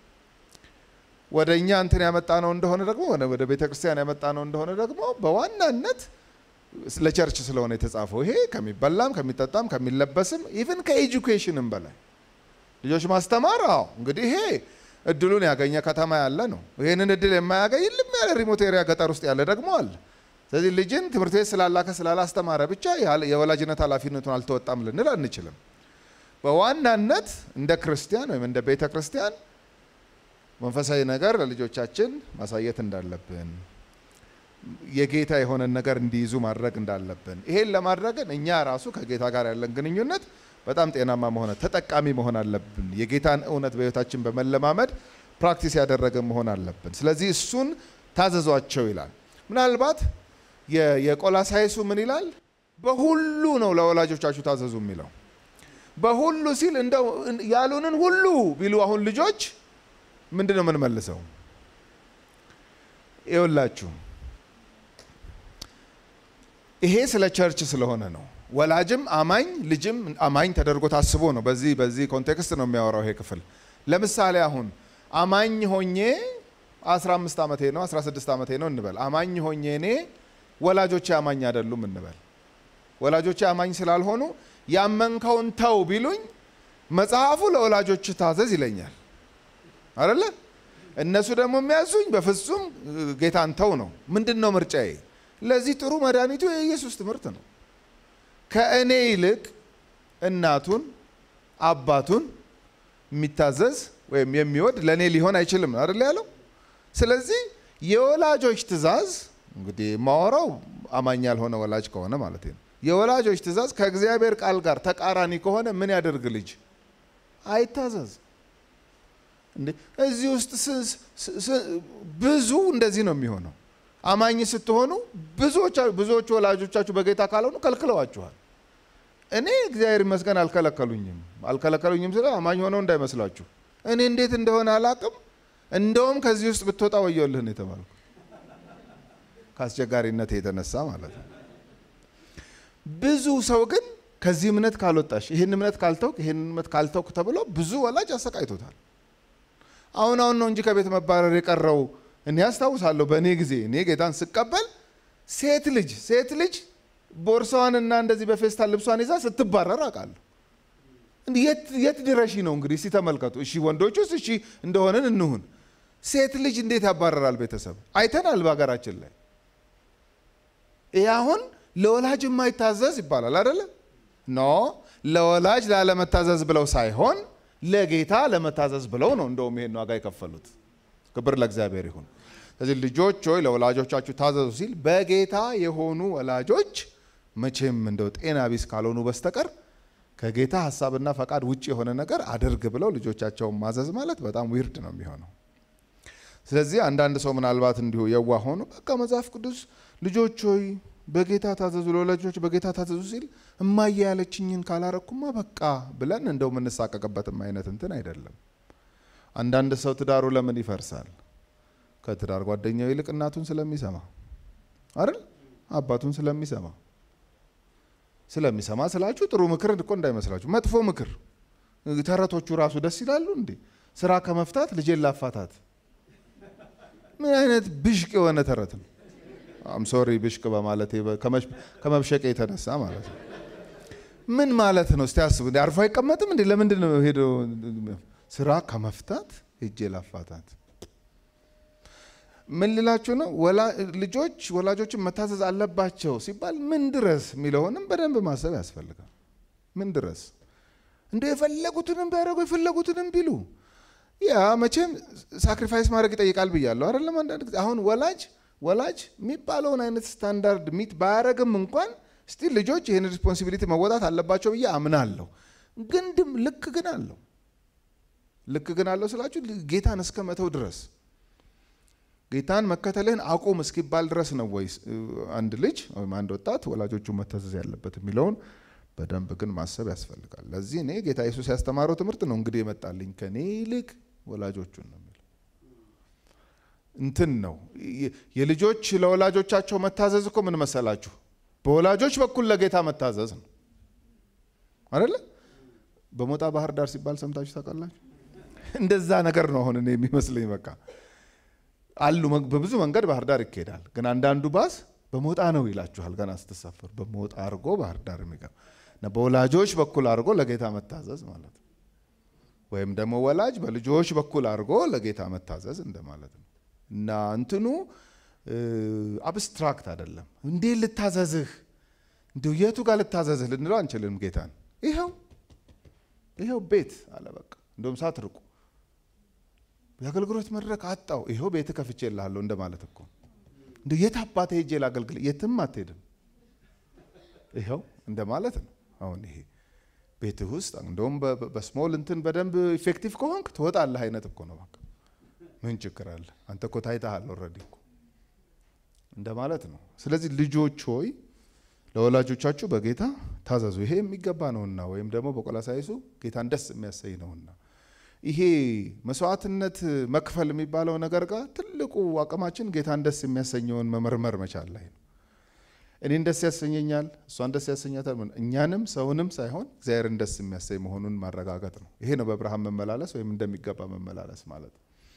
ወደኛ እንትን ያመጣነው እንደሆነ ደግሞ ወደ ቤተ ክርስቲያን ያመጣነው እንደሆነ ደግሞ በዋናነት ለቸርች ስለሆነ የተጻፈው ይሄ ከሚበላም ከሚጠጣም ከሚለበስም ኢቭን ከኤጁኬሽንም በላይ ልጆች ማስተማር አዎ እንግዲህ ይሄ እድሉን ያገኘ ከተማ ያለ ነው ይሄንን እድል የማያገኝ ልም ያለ ሪሞት ኤሪያ ገጠር ውስጥ ያለ ደግሞ አለ ስለዚህ ልጅን ትምህርት ቤት ስላላከ ስላላስተማረ ብቻ የወላጅነት ኃላፊነቱን አልተወጣም ልንል አንችልም በዋናነት እንደ ክርስቲያን ወይም እንደ ቤተ ክርስቲያን መንፈሳዊ ነገር ለልጆቻችን ማሳየት እንዳለብን የጌታ የሆነ ነገር እንዲይዙ ማድረግ እንዳለብን ይሄን ለማድረግ እኛ ራሱ ከጌታ ጋር ያለን ግንኙነት በጣም ጤናማ መሆን ተጠቃሚ መሆን አለብን የጌታን እውነት በህይወታችን በመለማመድ ፕራክቲስ ያደረገ መሆን አለብን ስለዚህ እሱን ታዘዟቸው ይላል ምናልባት የቆላሳይሱ ምን ይላል በሁሉ ነው ለወላጆቻችሁ ታዘዙ የሚለው በሁሉ ሲል እንደው ያሉንን ሁሉ ቢሉ አሁን ልጆች ምንድነው ምን መልሰው ይውላችሁ ይሄ ስለ ቸርች ስለሆነ ነው ወላጅም አማኝ ልጅም አማኝ ተደርጎ ታስቦ ነው በዚህ በዚህ ኮንቴክስት ነው የሚያወራው ይሄ ክፍል ለምሳሌ አሁን አማኝ ሆኜ አስራ አምስት አመቴ ነው አስራ ስድስት አመቴ ነው እንበል አማኝ ሆኜ እኔ ወላጆቼ አማኝ አይደሉም እንበል ወላጆቼ አማኝ ስላልሆኑ ያመንከውን ተው ቢሉኝ መጽሐፉ ለወላጆች ታዘዝ ይለኛል አይደለ እነሱ ደግሞ የሚያዙኝ በፍጹም ጌታን ተው ነው። ምንድነው ምርጫዬ? ለዚህ ጥሩ መድኃኒቱ የኢየሱስ ትምህርት ነው። ከእኔ ይልቅ እናቱን አባቱን የሚታዘዝ ወይም የሚወድ ለኔ ሊሆን አይችልም አይደል ያለው። ስለዚህ የወላጆች ትእዛዝ እንግዲህ ማወራው አማኝ ያልሆነ ወላጅ ከሆነ ማለት ነው። የወላጆች ትእዛዝ ከእግዚአብሔር ቃል ጋር ተቃራኒ ከሆነ ምን ያደርግ ልጅ? አይታዘዝ። እንዴ እዚህ ውስጥ ብዙ እንደዚህ ነው የሚሆነው። አማኝ ስትሆኑ ብዙዎች ብዙዎች ወላጆቻችሁ በጌታ ካልሆኑ ከልክለዋችኋል። እኔ እግዚአብሔር ይመስገን አልከለከሉኝም አልከለከሉኝም ስለ አማኝ ሆነው እንዳይመስላችሁ። እኔ እንዴት እንደሆነ አላቅም። እንደውም ከዚህ ውስጥ ብትወጣ ወየውልህ ነው የተባልኩ፣ ካስቸጋሪነት የተነሳ ማለት ነው። ብዙ ሰው ግን ከዚህ እምነት ካልወጣሽ ይሄን እምነት ካልተውክ ይሄን እምነት ካልተውክ ተብሎ ብዙ ወላጅ አሰቃይቶታል። አሁን አሁን ነው እንጂ ከቤት መባረር የቀረው። እኔ አስታውሳለሁ በእኔ ጊዜ እኔ ጌታን ስቀበል ሴት ልጅ ሴት ልጅ ቦርሳዋንና እንደዚህ በፌስታል ልብሷን ይዛ ስትባረር አውቃለሁ። እንዴ የት የት ድረሽ ነው እንግዲህ ሲተመልከቱ። እሺ ወንዶቹስ እሺ እንደሆነን እንሁን። ሴት ልጅ እንዴት ያባረራል ቤተሰብ? አይተናል በአገራችን ላይ። ይሄ አሁን ለወላጅ የማይታዘዝ ይባላል አይደለ? ኖ ለወላጅ ላለመታዘዝ ብለው ሳይሆን ለጌታ ለመታዘዝ ብለው ነው እንደውም ይሄን ዋጋ የከፈሉት። ክብር ለእግዚአብሔር ይሁን። ስለዚህ ልጆች ሆይ ለወላጆቻችሁ ታዘዙ ሲል በጌታ የሆኑ ወላጆች መቼም እንደው ጤና ቢስ ካልሆኑ በስተቀር ከጌታ ሐሳብና ፈቃድ ውጪ የሆነ ነገር አድርግ ብለው ልጆቻቸውን ማዘዝ ማለት በጣም ዊርድ ነው የሚሆነው። ስለዚህ አንዳንድ ሰው ምናልባት እንዲሁ የዋ ሆኖ በቃ መጽሐፍ ቅዱስ ልጆች ሆይ በጌታ ታዘዙ ለወላጆች በጌታ ታዘዙ ሲል እማዬ ያለችኝን ካላረኩማ በቃ ብለን እንደው የምንሳቀቅበትም አይነት እንትን አይደለም። አንዳንድ ሰው ትዳሩ ለምን ይፈርሳል? ከትዳር ጓደኛው ይልቅ እናቱን ስለሚሰማ አይደል? አባቱን ስለሚሰማ ስለሚሰማ ስላችሁ ጥሩ ምክር እኮ እንዳይመስላችሁ መጥፎ ምክር። ተረቶቹ ራሱ ደስ ይላሉ እንዴ! ስራ ከመፍታት ልጄን ላፋታት ምን አይነት ብሽቅ የሆነ ተረት ነው። አም ሶሪ ብሽቅ በማለቴ ከመብሸቅ የተነሳ ማለት ነው። ምን ማለት ነው? እስቲ አስቡ። አርፎ አይቀመጥም እንዴ? ለምንድን ነው ሄዶ ስራ ከመፍታት ሄጄ ላፋታት? ምን ልላችሁ ነው? ልጆች ወላጆችን መታዘዝ አለባቸው ሲባል ምን ድረስ የሚለውንም በደንብ ማሰብ ያስፈልጋል። ምን ድረስ እንደ የፈለጉትንም ቢያደርጉ የፈለጉትንም ቢሉ ያ መቼም ሳክሪፋይስ ማድረግ ይጠይቃል ብያለሁ አይደለም? አንዳንድ ጊዜ አሁን ወላጅ ወላጅ የሚባለውን አይነት ስታንዳርድ ሚት ባያረግም እንኳን ስቲል ልጆች ይሄን ሪስፖንሲቢሊቲ መወጣት አለባቸው ብዬ አምናለሁ። ግን ድም ልክ ግን አለው ልክ ግን አለው ስላችሁ ጌታን እስከ መተው ድረስ ጌታን መከተልህን አቁም እስኪባል ድረስ ነው ወይስ አንድ ልጅ ወይም አንድ ወጣት ወላጆቹ መታዘዝ ያለበት የሚለውን በደንብ ግን ማሰብ ያስፈልጋል። ለዚህ እኔ ጌታ ኢየሱስ ያስተማረው ትምህርት ነው እንግዲህ የመጣልኝ ከኔ ይልቅ ወላጆቹን ነው የሚለው እንትን ነው። የልጆች ለወላጆቻቸው መታዘዝ እኮ ምን መሰላችሁ? በወላጆች በኩል ለጌታ መታዘዝ ነው አይደለ? በሞጣ ባህር ዳር ሲባል ሰምታችሁ ታውቃላችሁ? እንደዛ ነገር ነው አሁን እኔ የሚመስለኝ። በቃ አሉ በብዙ መንገድ ባህር ዳር ይኬዳል፣ ግን አንዳንዱ ባስ በሞጣ ነው ይላችኋል ገና ስትሳፈሩ። በሞጣ አርጎ ባህር ዳር የሚገባ እና በወላጆች በኩል አርጎ ለጌታ መታዘዝ ማለት ነው። ወይም ደግሞ ወላጅ በልጆች በኩል አርጎ ለጌታ መታዘዝ እንደማለት ነው። እና እንትኑ አብስትራክት አይደለም። እንዴ ልታዘዝህ እንደው የቱ ጋር ልታዘዝህ ልንለው አንችልም ጌታን። ይሄው ይሄው ቤት አለ በቃ እንደውም ሳትርቁ የአገልግሎት መድረክ አጣው ይሄው ቤት ከፍቼልሃለሁ እንደማለት እኮ። እንዴ የት አባቴ ሄጄ ላገልግል? የትም አትሄድም ይሄው እንደማለት ነው። አሁን ይሄ ቤት ውስጥ እንደውም በስሞል እንትን በደንብ ኢፌክቲቭ ከሆንክ ትወጣለህ አይነት እኮ ነው። በቃ ምን ችግር አለ? አንተ እኮ ታይተሃል ኦልሬዲ እኮ እንደማለት ነው። ስለዚህ ልጆች ሆይ ለወላጆቻችሁ በጌታ ታዘዙ ይሄ የሚገባ ነውና፣ ወይም ደግሞ በቆላስይሱ ጌታን ደስ የሚያሰኝ ነውና። ይሄ መስዋዕትነት መክፈል የሚባለው ነገር ጋር ትልቁ አቅማችን ጌታን ደስ የሚያሰኘውን መመርመር መቻል ላይ ነው። እኔን ደስ ያሰኘኛል፣ እሷን ደስ ያሰኛታል፣ እኛንም ሰውንም ሳይሆን እግዚአብሔርን ደስ የሚያሰኝ መሆኑን ማረጋገጥ ነው። ይሄ ነው በብርሃን መመላለስ ወይም እንደሚገባ መመላለስ ማለት።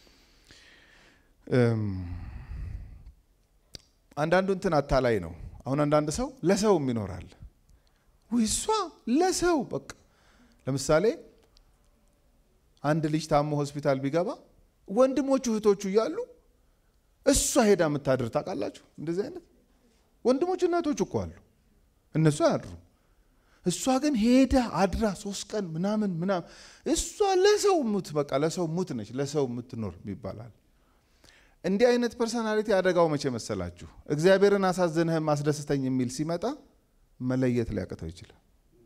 አንዳንዱ እንትን አታላይ ነው። አሁን አንዳንድ ሰው ለሰውም ይኖራል። ወይሷ ለሰው በቃ ለምሳሌ አንድ ልጅ ታሞ ሆስፒታል ቢገባ ወንድሞቹ እህቶቹ እያሉ እሷ ሄዳ የምታድር ታውቃላችሁ? እንደዚህ አይነት ወንድሞቹ እናቶቹ እኮ አሉ፣ እነሱ አያድሩ። እሷ ግን ሄዳ አድራ ሶስት ቀን ምናምን ምናምን። እሷ ለሰው ሙት በቃ ለሰው ሙት ነች፣ ለሰው የምትኖር ይባላል። እንዲህ አይነት ፐርሰናሊቲ አደጋው መቼ መሰላችሁ? እግዚአብሔርን አሳዘነህ ማስደስተኝ የሚል ሲመጣ መለየት ሊያቅተው ይችላል።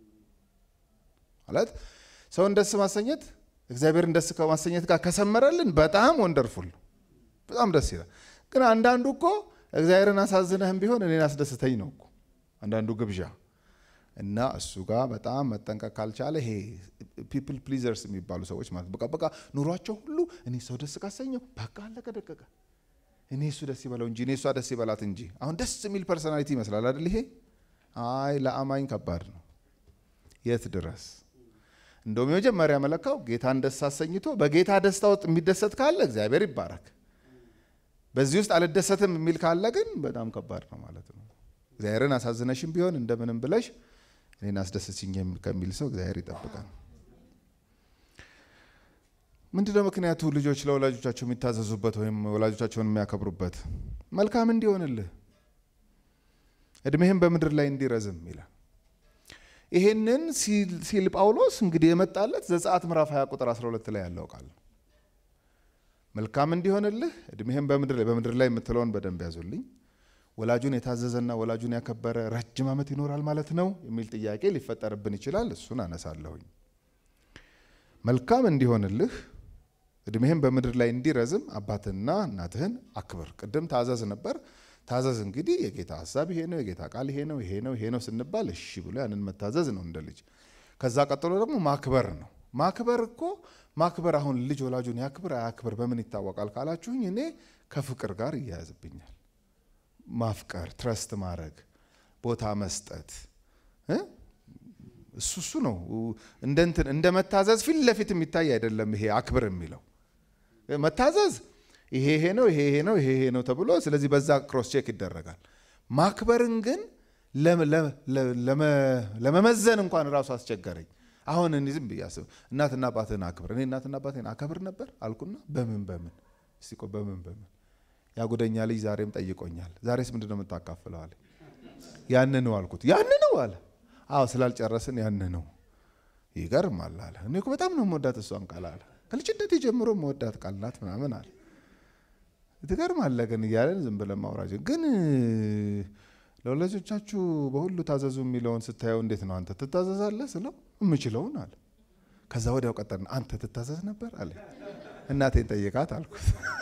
ማለት ሰውን ደስ ማሰኘት እግዚአብሔርን ደስ ከማሰኘት ጋር ከሰመረልን በጣም ወንደርፉል፣ በጣም ደስ ይላል። ግን አንዳንዱ እኮ እግዚአብሔርን አሳዝነህም ቢሆን እኔን አስደስተኝ ነው እኮ አንዳንዱ ግብዣ እና እሱ ጋር በጣም መጠንቀቅ ካልቻለ ይሄ ፒፕል ፕሊዘርስ የሚባሉ ሰዎች ማለት በቃ በቃ ኑሯቸው ሁሉ እኔ ሰው ደስ ካሰኘው በቃ አለቀ ደቀቀ፣ እኔ እሱ ደስ ይበለው እንጂ እኔ እሷ ደስ ይበላት እንጂ። አሁን ደስ የሚል ፐርሰናሊቲ ይመስላል አይደል? ይሄ አይ ለአማኝ ከባድ ነው። የት ድረስ እንደውም የመጀመሪያ መለካው ጌታን ደስ አሰኝቶ በጌታ ደስታ ውስጥ የሚደሰት ካለ እግዚአብሔር ይባረክ። በዚህ ውስጥ አልደሰትም የሚል ካለ ግን በጣም ከባድ ነው ማለት ነው። እግዚአብሔርን አሳዝነሽም ቢሆን እንደምንም ብለሽ እኔን አስደስችኝ ከሚል ሰው እግዚአብሔር ይጠብቃል። ምንድነው ምክንያቱ ልጆች ለወላጆቻቸው የሚታዘዙበት ወይም ወላጆቻቸውን የሚያከብሩበት? መልካም እንዲሆንልህ እድሜህን በምድር ላይ እንዲረዝም ይላል። ይሄንን ሲል ጳውሎስ እንግዲህ የመጣለት ዘጸአት ምዕራፍ ሃያ ቁጥር አስራ ሁለት ላይ ያለው ቃል መልካም እንዲሆንልህ እድሜህን በምድር ላይ በምድር ላይ የምትለውን በደንብ ያዙልኝ። ወላጁን የታዘዘና ወላጁን ያከበረ ረጅም ዓመት ይኖራል ማለት ነው የሚል ጥያቄ ሊፈጠርብን ይችላል። እሱን አነሳለሁኝ። መልካም እንዲሆንልህ እድሜህን በምድር ላይ እንዲረዝም አባትህና እናትህን አክብር። ቅድም ታዘዝ ነበር። ታዘዝ እንግዲህ የጌታ ሐሳብ ይሄ ነው፣ የጌታ ቃል ይሄ ነው፣ ይሄ ነው፣ ይሄ ነው ስንባል እሺ ብሎ ያንን መታዘዝ ነው እንደ ልጅ። ከዛ ቀጥሎ ደግሞ ማክበር ነው። ማክበር እኮ ማክበር አሁን ልጅ ወላጁን ያክብር አያክብር በምን ይታወቃል ካላችሁኝ፣ እኔ ከፍቅር ጋር ይያያዝብኛል። ማፍቀር፣ ትረስት ማድረግ፣ ቦታ መስጠት እሱ እሱ ነው። እንደ እንትን እንደ መታዘዝ ፊት ለፊት የሚታይ አይደለም። ይሄ አክብር የሚለው መታዘዝ ይሄ ይሄ ነው ይሄ ይሄ ነው ይሄ ይሄ ነው ተብሎ ስለዚህ በዛ ክሮስ ቼክ ይደረጋል። ማክበርን ግን ለመመዘን እንኳን ራሱ አስቸገረኝ። አሁን እኔ ዝም ብያስብ እናትና አባቴን አክብር፣ እኔ እናትና አባቴን አከብር ነበር አልኩና በምን በምን እስቲ በምን በምን ያ ጉደኛ ልጅ ዛሬም ጠይቆኛል። ዛሬስ ምንድነው የምታካፍለው አለ። ያን ነው አልኩት። ያን ነው አለ። አዎ ስላልጨረስን ያን ነው። ይገርማል አለ። እኔ እኮ በጣም ነው የምወዳት እሷን ቃል አለ። ከልጅነቴ ጀምሮ የምወዳት ቃል ናት ምናምን አለ። ትገርማለህ ግን እያለን ዝም ብለን ማውራት ግን ለወላጆቻችሁ በሁሉ ታዘዙ የሚለውን ስታየው እንዴት ነው አንተ ትታዘዛለህ ስለው የምችለውን አለ። ከዛ ወዲያው ቀጠርን። አንተ ትታዘዝ ነበር አለ። እናቴን ጠይቃት አልኩት።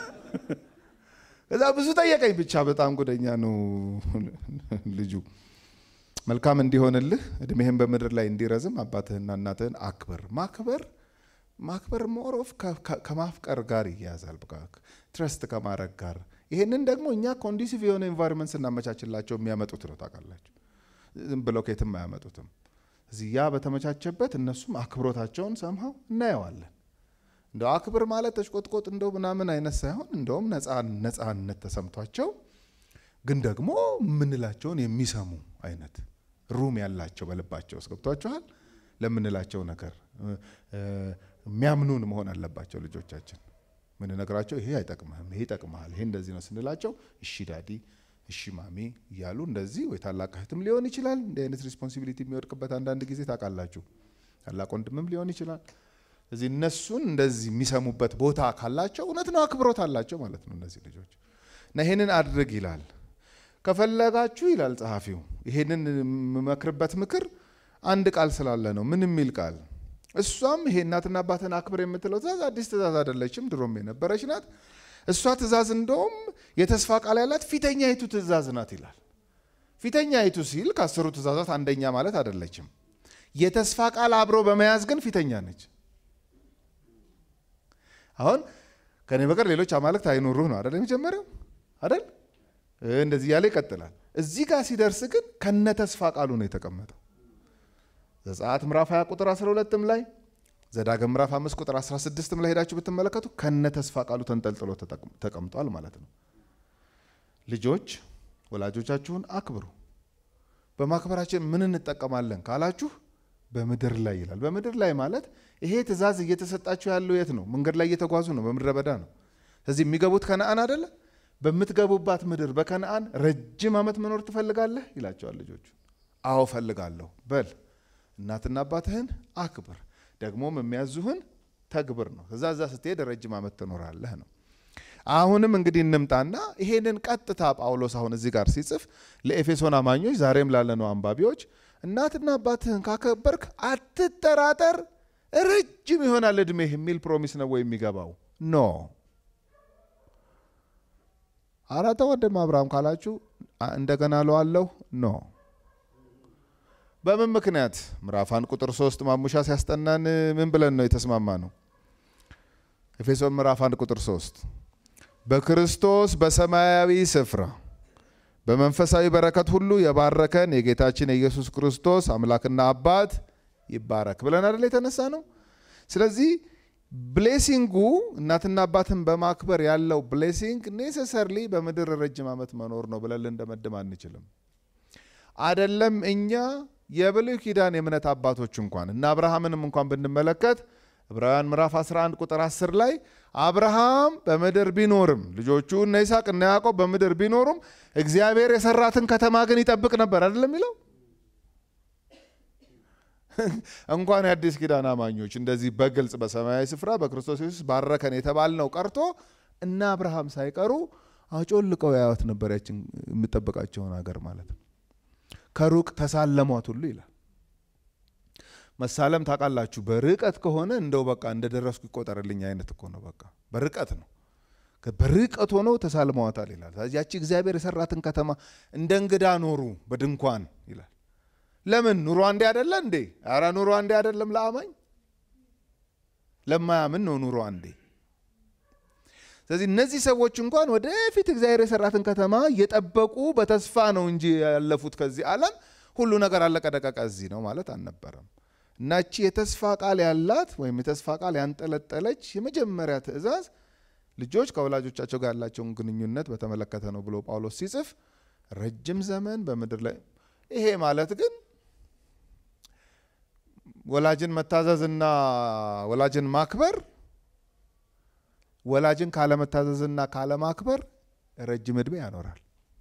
ከዛ ብዙ ጠየቀኝ። ብቻ በጣም ጉደኛ ነው ልጁ። መልካም እንዲሆንልህ እድሜህን በምድር ላይ እንዲረዝም አባትህና እናትህን አክብር። ማክበር ማክበር ሞሮፍ ከማፍቀር ጋር ይያዛል። በቃ ትረስት ከማድረግ ጋር። ይሄንን ደግሞ እኛ ኮንዲሲቭ የሆነ ኤንቫይሮንመንት ስናመቻችላቸው የሚያመጡት ነው ታውቃላችሁ። ዝም ብለው ከየትም አያመጡትም። እዚህ ያ በተመቻቸበት እነሱም አክብሮታቸውን ሰምሃው እናየዋለን። እንደው አክብር ማለት ተሽቆጥቆጥ እንደው ምናምን አይነት ሳይሆን እንደውም ነፃነት ተሰምቷቸው ግን ደግሞ ምንላቸውን የሚሰሙ አይነት ሩም ያላቸው በልባቸው ገብቷቸዋል። ለምንላቸው ነገር የሚያምኑን መሆን አለባቸው ልጆቻችን። ምን ነገራቸው ይሄ አይጠቅምህም፣ ይሄ ይጠቅምሃል፣ ይሄ እንደዚህ ነው ስንላቸው እሺ ዳዲ፣ እሺ ማሚ እያሉ እንደዚህ ወይ ታላቅ እህትም ሊሆን ይችላል እንደ አይነት ሪስፖንሲቢሊቲ የሚወድቅበት አንዳንድ ጊዜ ታውቃላችሁ። ታላቅ ወንድምም ሊሆን ይችላል። እዚህ እነሱን እንደዚህ የሚሰሙበት ቦታ ካላቸው እውነት ነው አክብሮት አላቸው ማለት ነው እነዚህ ልጆች። እና ይሄንን አድርግ ይላል። ከፈለጋችሁ ይላል ጸሐፊው ይሄንን መክርበት ምክር አንድ ቃል ስላለ ነው። ምን የሚል ቃል? እሷም ይሄ እናትና አባትን አክብር የምትለው ትእዛዝ አዲስ ትእዛዝ አይደለችም፣ ድሮም የነበረች ናት። እሷ ትእዛዝ እንደውም የተስፋ ቃል ያላት ፊተኛይቱ ትእዛዝ ናት ይላል። ፊተኛይቱ ሲል ከአስሩ ትእዛዛት አንደኛ ማለት አይደለችም። የተስፋ ቃል አብሮ በመያዝ ግን ፊተኛ ነች። አሁን ከኔ በቀር ሌሎች አማልክት አይኖሩህ ነው አይደል የመጀመሪያው አይደል? እንደዚህ ያለ ይቀጥላል። እዚህ ጋር ሲደርስ ግን ከነ ተስፋ ቃሉ ነው የተቀመጠው። ዘጸአት ምዕራፍ ሃያ ቁጥር አስራ ሁለትም ላይ ዘዳግም ምዕራፍ አምስት ቁጥር አስራ ስድስትም ላይ ሄዳችሁ ብትመለከቱ ከነ ተስፋ ቃሉ ተንጠልጥሎ ተቀምጧል ማለት ነው። ልጆች ወላጆቻችሁን አክብሩ። በማክበራችን ምን እንጠቀማለን ካላችሁ በምድር ላይ ይላል። በምድር ላይ ማለት ይሄ ትእዛዝ እየተሰጣችሁ ያለው የት ነው? መንገድ ላይ እየተጓዙ ነው፣ በምድረ በዳ ነው። ስለዚህ የሚገቡት ከነዓን አይደለ? በምትገቡባት ምድር በከነዓን ረጅም ዓመት መኖር ትፈልጋለህ ይላቸዋል ልጆቹ። አዎ ፈልጋለሁ። በል እናትና አባትህን አክብር፣ ደግሞም የሚያዙህን ተግብር ነው። ከዛ እዛ ስትሄድ ረጅም ዓመት ትኖራለህ ነው። አሁንም እንግዲህ እንምጣና ይሄንን ቀጥታ ጳውሎስ አሁን እዚህ ጋር ሲጽፍ ለኤፌሶን አማኞች ዛሬም ላለነው አንባቢዎች እናትና አባትህን ካከበርክ አትጠራጠር ረጅም ይሆናል እድሜህ የሚል ፕሮሚስ ነው ወይ የሚገባው? ኖ። አራተ ወንድም አብርሃም ካላችሁ እንደገና ለዋለሁ ኖ። በምን ምክንያት? ምዕራፍ አንድ ቁጥር ሶስት ማሙሻ ሲያስጠናን ምን ብለን ነው የተስማማ ነው? ኤፌሶን ምዕራፍ አንድ ቁጥር ሶስት በክርስቶስ በሰማያዊ ስፍራ በመንፈሳዊ በረከት ሁሉ የባረከን የጌታችን የኢየሱስ ክርስቶስ አምላክና አባት ይባረክ ብለን አይደል የተነሳ ነው። ስለዚህ ብሌሲንጉ እናትና አባትን በማክበር ያለው ብሌሲንግ ኔሰሰርሊ በምድር ረጅም ዓመት መኖር ነው ብለን እንደመድም አንችልም። አይደለም እኛ የብሉይ ኪዳን የእምነት አባቶች እንኳን እና አብርሃምንም እንኳን ብንመለከት ዕብራውያን ምዕራፍ አስራ አንድ ቁጥር አስር ላይ አብርሃም በምድር ቢኖርም ልጆቹ እነ ይስሐቅ እና ያዕቆብ በምድር ቢኖሩም እግዚአብሔር የሰራትን ከተማ ግን ይጠብቅ ነበር አይደለም የሚለው። እንኳን የአዲስ ኪዳን አማኞች እንደዚህ በግልጽ በሰማያዊ ስፍራ በክርስቶስ ኢየሱስ ባረከን የተባልነው ቀርቶ እና አብርሃም ሳይቀሩ አጮልቀው ያዩት ነበር ያችን የምጠብቃቸውን ሀገር ማለት ነው። ከሩቅ ተሳለሟት ሁሉ ይላል። መሳለም ታውቃላችሁ በርቀት ከሆነ እንደው በቃ እንደደረስኩ ይቆጠርልኝ አይነት እኮ ነው። በቃ በርቀት ነው። በርቀት ሆነው ተሳልመዋታል ይላል። ያቺ እግዚአብሔር የሰራትን ከተማ እንደ እንግዳ ኖሩ በድንኳን ይላል። ለምን? ኑሮ አንዴ አይደለ እንዴ? ኧረ ኑሮ አንዴ አይደለም ለአማኝ፣ ለማያምን ነው ኑሮ አንዴ። ስለዚህ እነዚህ ሰዎች እንኳን ወደፊት እግዚአብሔር የሰራትን ከተማ እየጠበቁ በተስፋ ነው እንጂ ያለፉት ከዚህ ዓለም ሁሉ ነገር አለቀ ደቀቀ እዚህ ነው ማለት አልነበረም። እና እቺ የተስፋ ቃል ያላት ወይም የተስፋ ቃል ያንጠለጠለች የመጀመሪያ ትእዛዝ ልጆች ከወላጆቻቸው ጋር ያላቸውን ግንኙነት በተመለከተ ነው ብሎ ጳውሎስ ሲጽፍ ረጅም ዘመን በምድር ላይ። ይሄ ማለት ግን ወላጅን መታዘዝና ወላጅን ማክበር ወላጅን ካለ መታዘዝና ካለ ማክበር ረጅም እድሜ ያኖራል።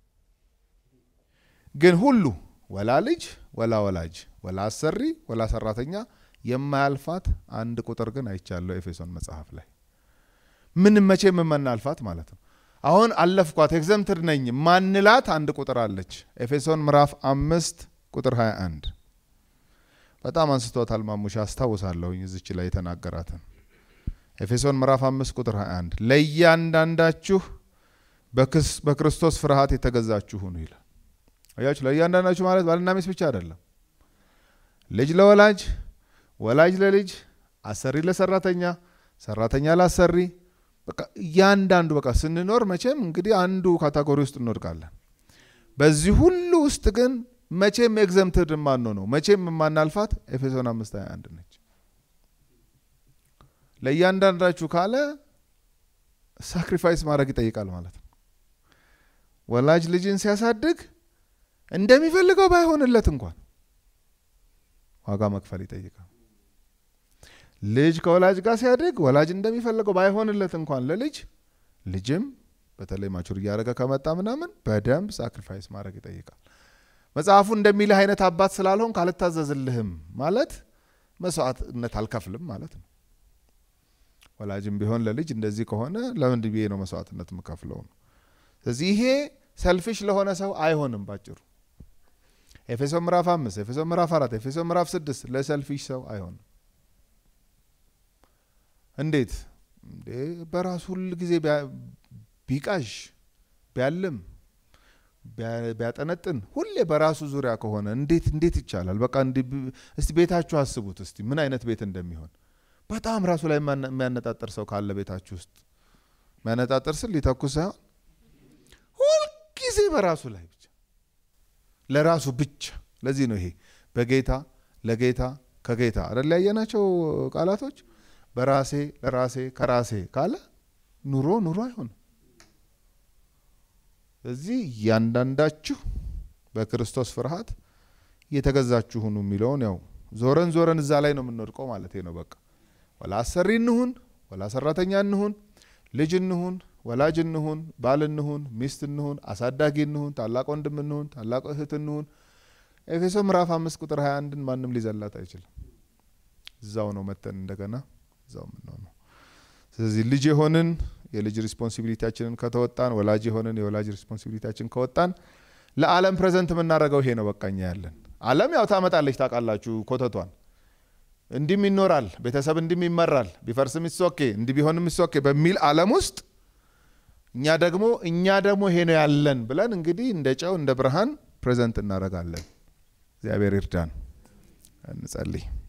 ግን ሁሉ ወላ ልጅ ወላ ወላጅ ወላ አሰሪ ወላ ሰራተኛ የማያልፋት አንድ ቁጥር ግን አይቻለሁ ኤፌሶን መጽሐፍ ላይ። ምን መቼም የማናልፋት ማለት ነው። አሁን አለፍኳት ኤግዘምትድ ነኝ ማንላት አንድ ቁጥር አለች። ኤፌሶን ምዕራፍ አምስት ቁጥር ሃያ አንድ በጣም አንስቶታል ማሙሻ አስታውሳለሁ እዚች ላይ የተናገራትን። ኤፌሶን ምዕራፍ አምስት ቁጥር ሃያ አንድ ለእያንዳንዳችሁ በክርስቶስ ፍርሃት የተገዛችሁ ሁኑ ይላል። አያችሁ ለእያንዳንዳችሁ ማለት ባልና ሚስት ብቻ አይደለም። ልጅ ለወላጅ፣ ወላጅ ለልጅ፣ አሰሪ ለሰራተኛ፣ ሰራተኛ ለአሰሪ፣ በቃ እያንዳንዱ በቃ ስንኖር መቼም እንግዲህ አንዱ ካቴጎሪ ውስጥ እንወድቃለን። በዚህ ሁሉ ውስጥ ግን መቼም ኤግዘምትድ ማን ነው መቼም ማናልፋት ኤፌሶን አምስት ሃያ አንድ ነች። ለእያንዳንዳችሁ ካለ ሳክሪፋይስ ማድረግ ይጠይቃል ማለት ነው። ወላጅ ልጅን ሲያሳድግ እንደሚፈልገው ባይሆንለት እንኳን ዋጋ መክፈል ይጠይቃል። ልጅ ከወላጅ ጋር ሲያድግ ወላጅ እንደሚፈልገው ባይሆንለት እንኳን ለልጅ ልጅም በተለይ ማቹር ያረጋ ከመጣ ምናምን በደንብ ሳክሪፋይስ ማድረግ ይጠይቃል። መጽሐፉ እንደሚልህ አይነት አባት ስላልሆን ካልታዘዝልህም ማለት መስዋዕትነት አልከፍልም ማለት ነው። ወላጅም ቢሆን ለልጅ እንደዚህ ከሆነ ለምን ድብዬ ነው መስዋዕትነት የምከፍለው ነው። ስለዚህ ይሄ ሰልፊሽ ለሆነ ሰው አይሆንም ባጭሩ። ኤፌሶን ምዕራፍ አምስት ኤፌሶን ምዕራፍ አራት ኤፌሶን ምዕራፍ ስድስት ለሰልፊሽ ሰው አይሆንም። እንዴት እንዴ? በራሱ ሁሉ ጊዜ ቢቃሽ ቢያልም ቢያጠነጥን ሁሌ በራሱ ዙሪያ ከሆነ እንዴት እንዴት ይቻላል? በቃ እስቲ ቤታችሁ አስቡት እስቲ ምን አይነት ቤት እንደሚሆን። በጣም ራሱ ላይ የሚያነጣጥር ሰው ካለ ቤታችሁ ውስጥ የሚያነጣጥር ስል ሊተኩስ ሳይሆን ሁሉ ጊዜ በራሱ ላይ ብቻ ለራሱ ብቻ። ለዚህ ነው ይሄ በጌታ ለጌታ ከጌታ አይደል ያየናቸው ቃላቶች። በራሴ ለራሴ ከራሴ ካለ ኑሮ ኑሮ አይሆንም። ስለዚህ ያንዳንዳችሁ በክርስቶስ ፍርሃት የተገዛችሁ ሁኑ የሚለውን ያው ዞረን ዞረን እዛ ላይ ነው የምንወድቀው ማለት ነው። በቃ ወላ አሰሪ እንሁን ወላ ሰራተኛ እንሁን ልጅ እንሁን ወላጅ እንሁን ባል እንሁን ሚስት እንሁን አሳዳጊ እንሁን ታላቅ ወንድም እንሁን ታላቅ እህት እንሁን ኤፌሶ ምዕራፍ አምስት ቁጥር ሃያ አንድን ማንንም ሊዘላት አይችልም እዛው ነው መተን እንደገና እዛው ነው ነው ስለዚህ ልጅ የሆንን የልጅ ሪስፖንሲቢሊቲያችንን ከተወጣን ወላጅ የሆንን የወላጅ ሪስፖንሲቢሊቲያችንን ከወጣን ለዓለም ፕሬዘንት የምናደርገው ይሄ ነው በቃኛ ያለን ዓለም ያው ታመጣለች ታውቃላችሁ ኮተቷን እንዲም ይኖራል ቤተሰብ እንዲም ይመራል ቢፈርስም ይስኦኬ እንዲ ቢሆንም ይስኦኬ በሚል ዓለም ውስጥ እኛ ደግሞ እኛ ደግሞ ይሄ ነው ያለን ብለን እንግዲህ እንደ ጨው እንደ ብርሃን ፕሬዘንት እናደርጋለን እግዚአብሔር ይርዳን እንጸልይ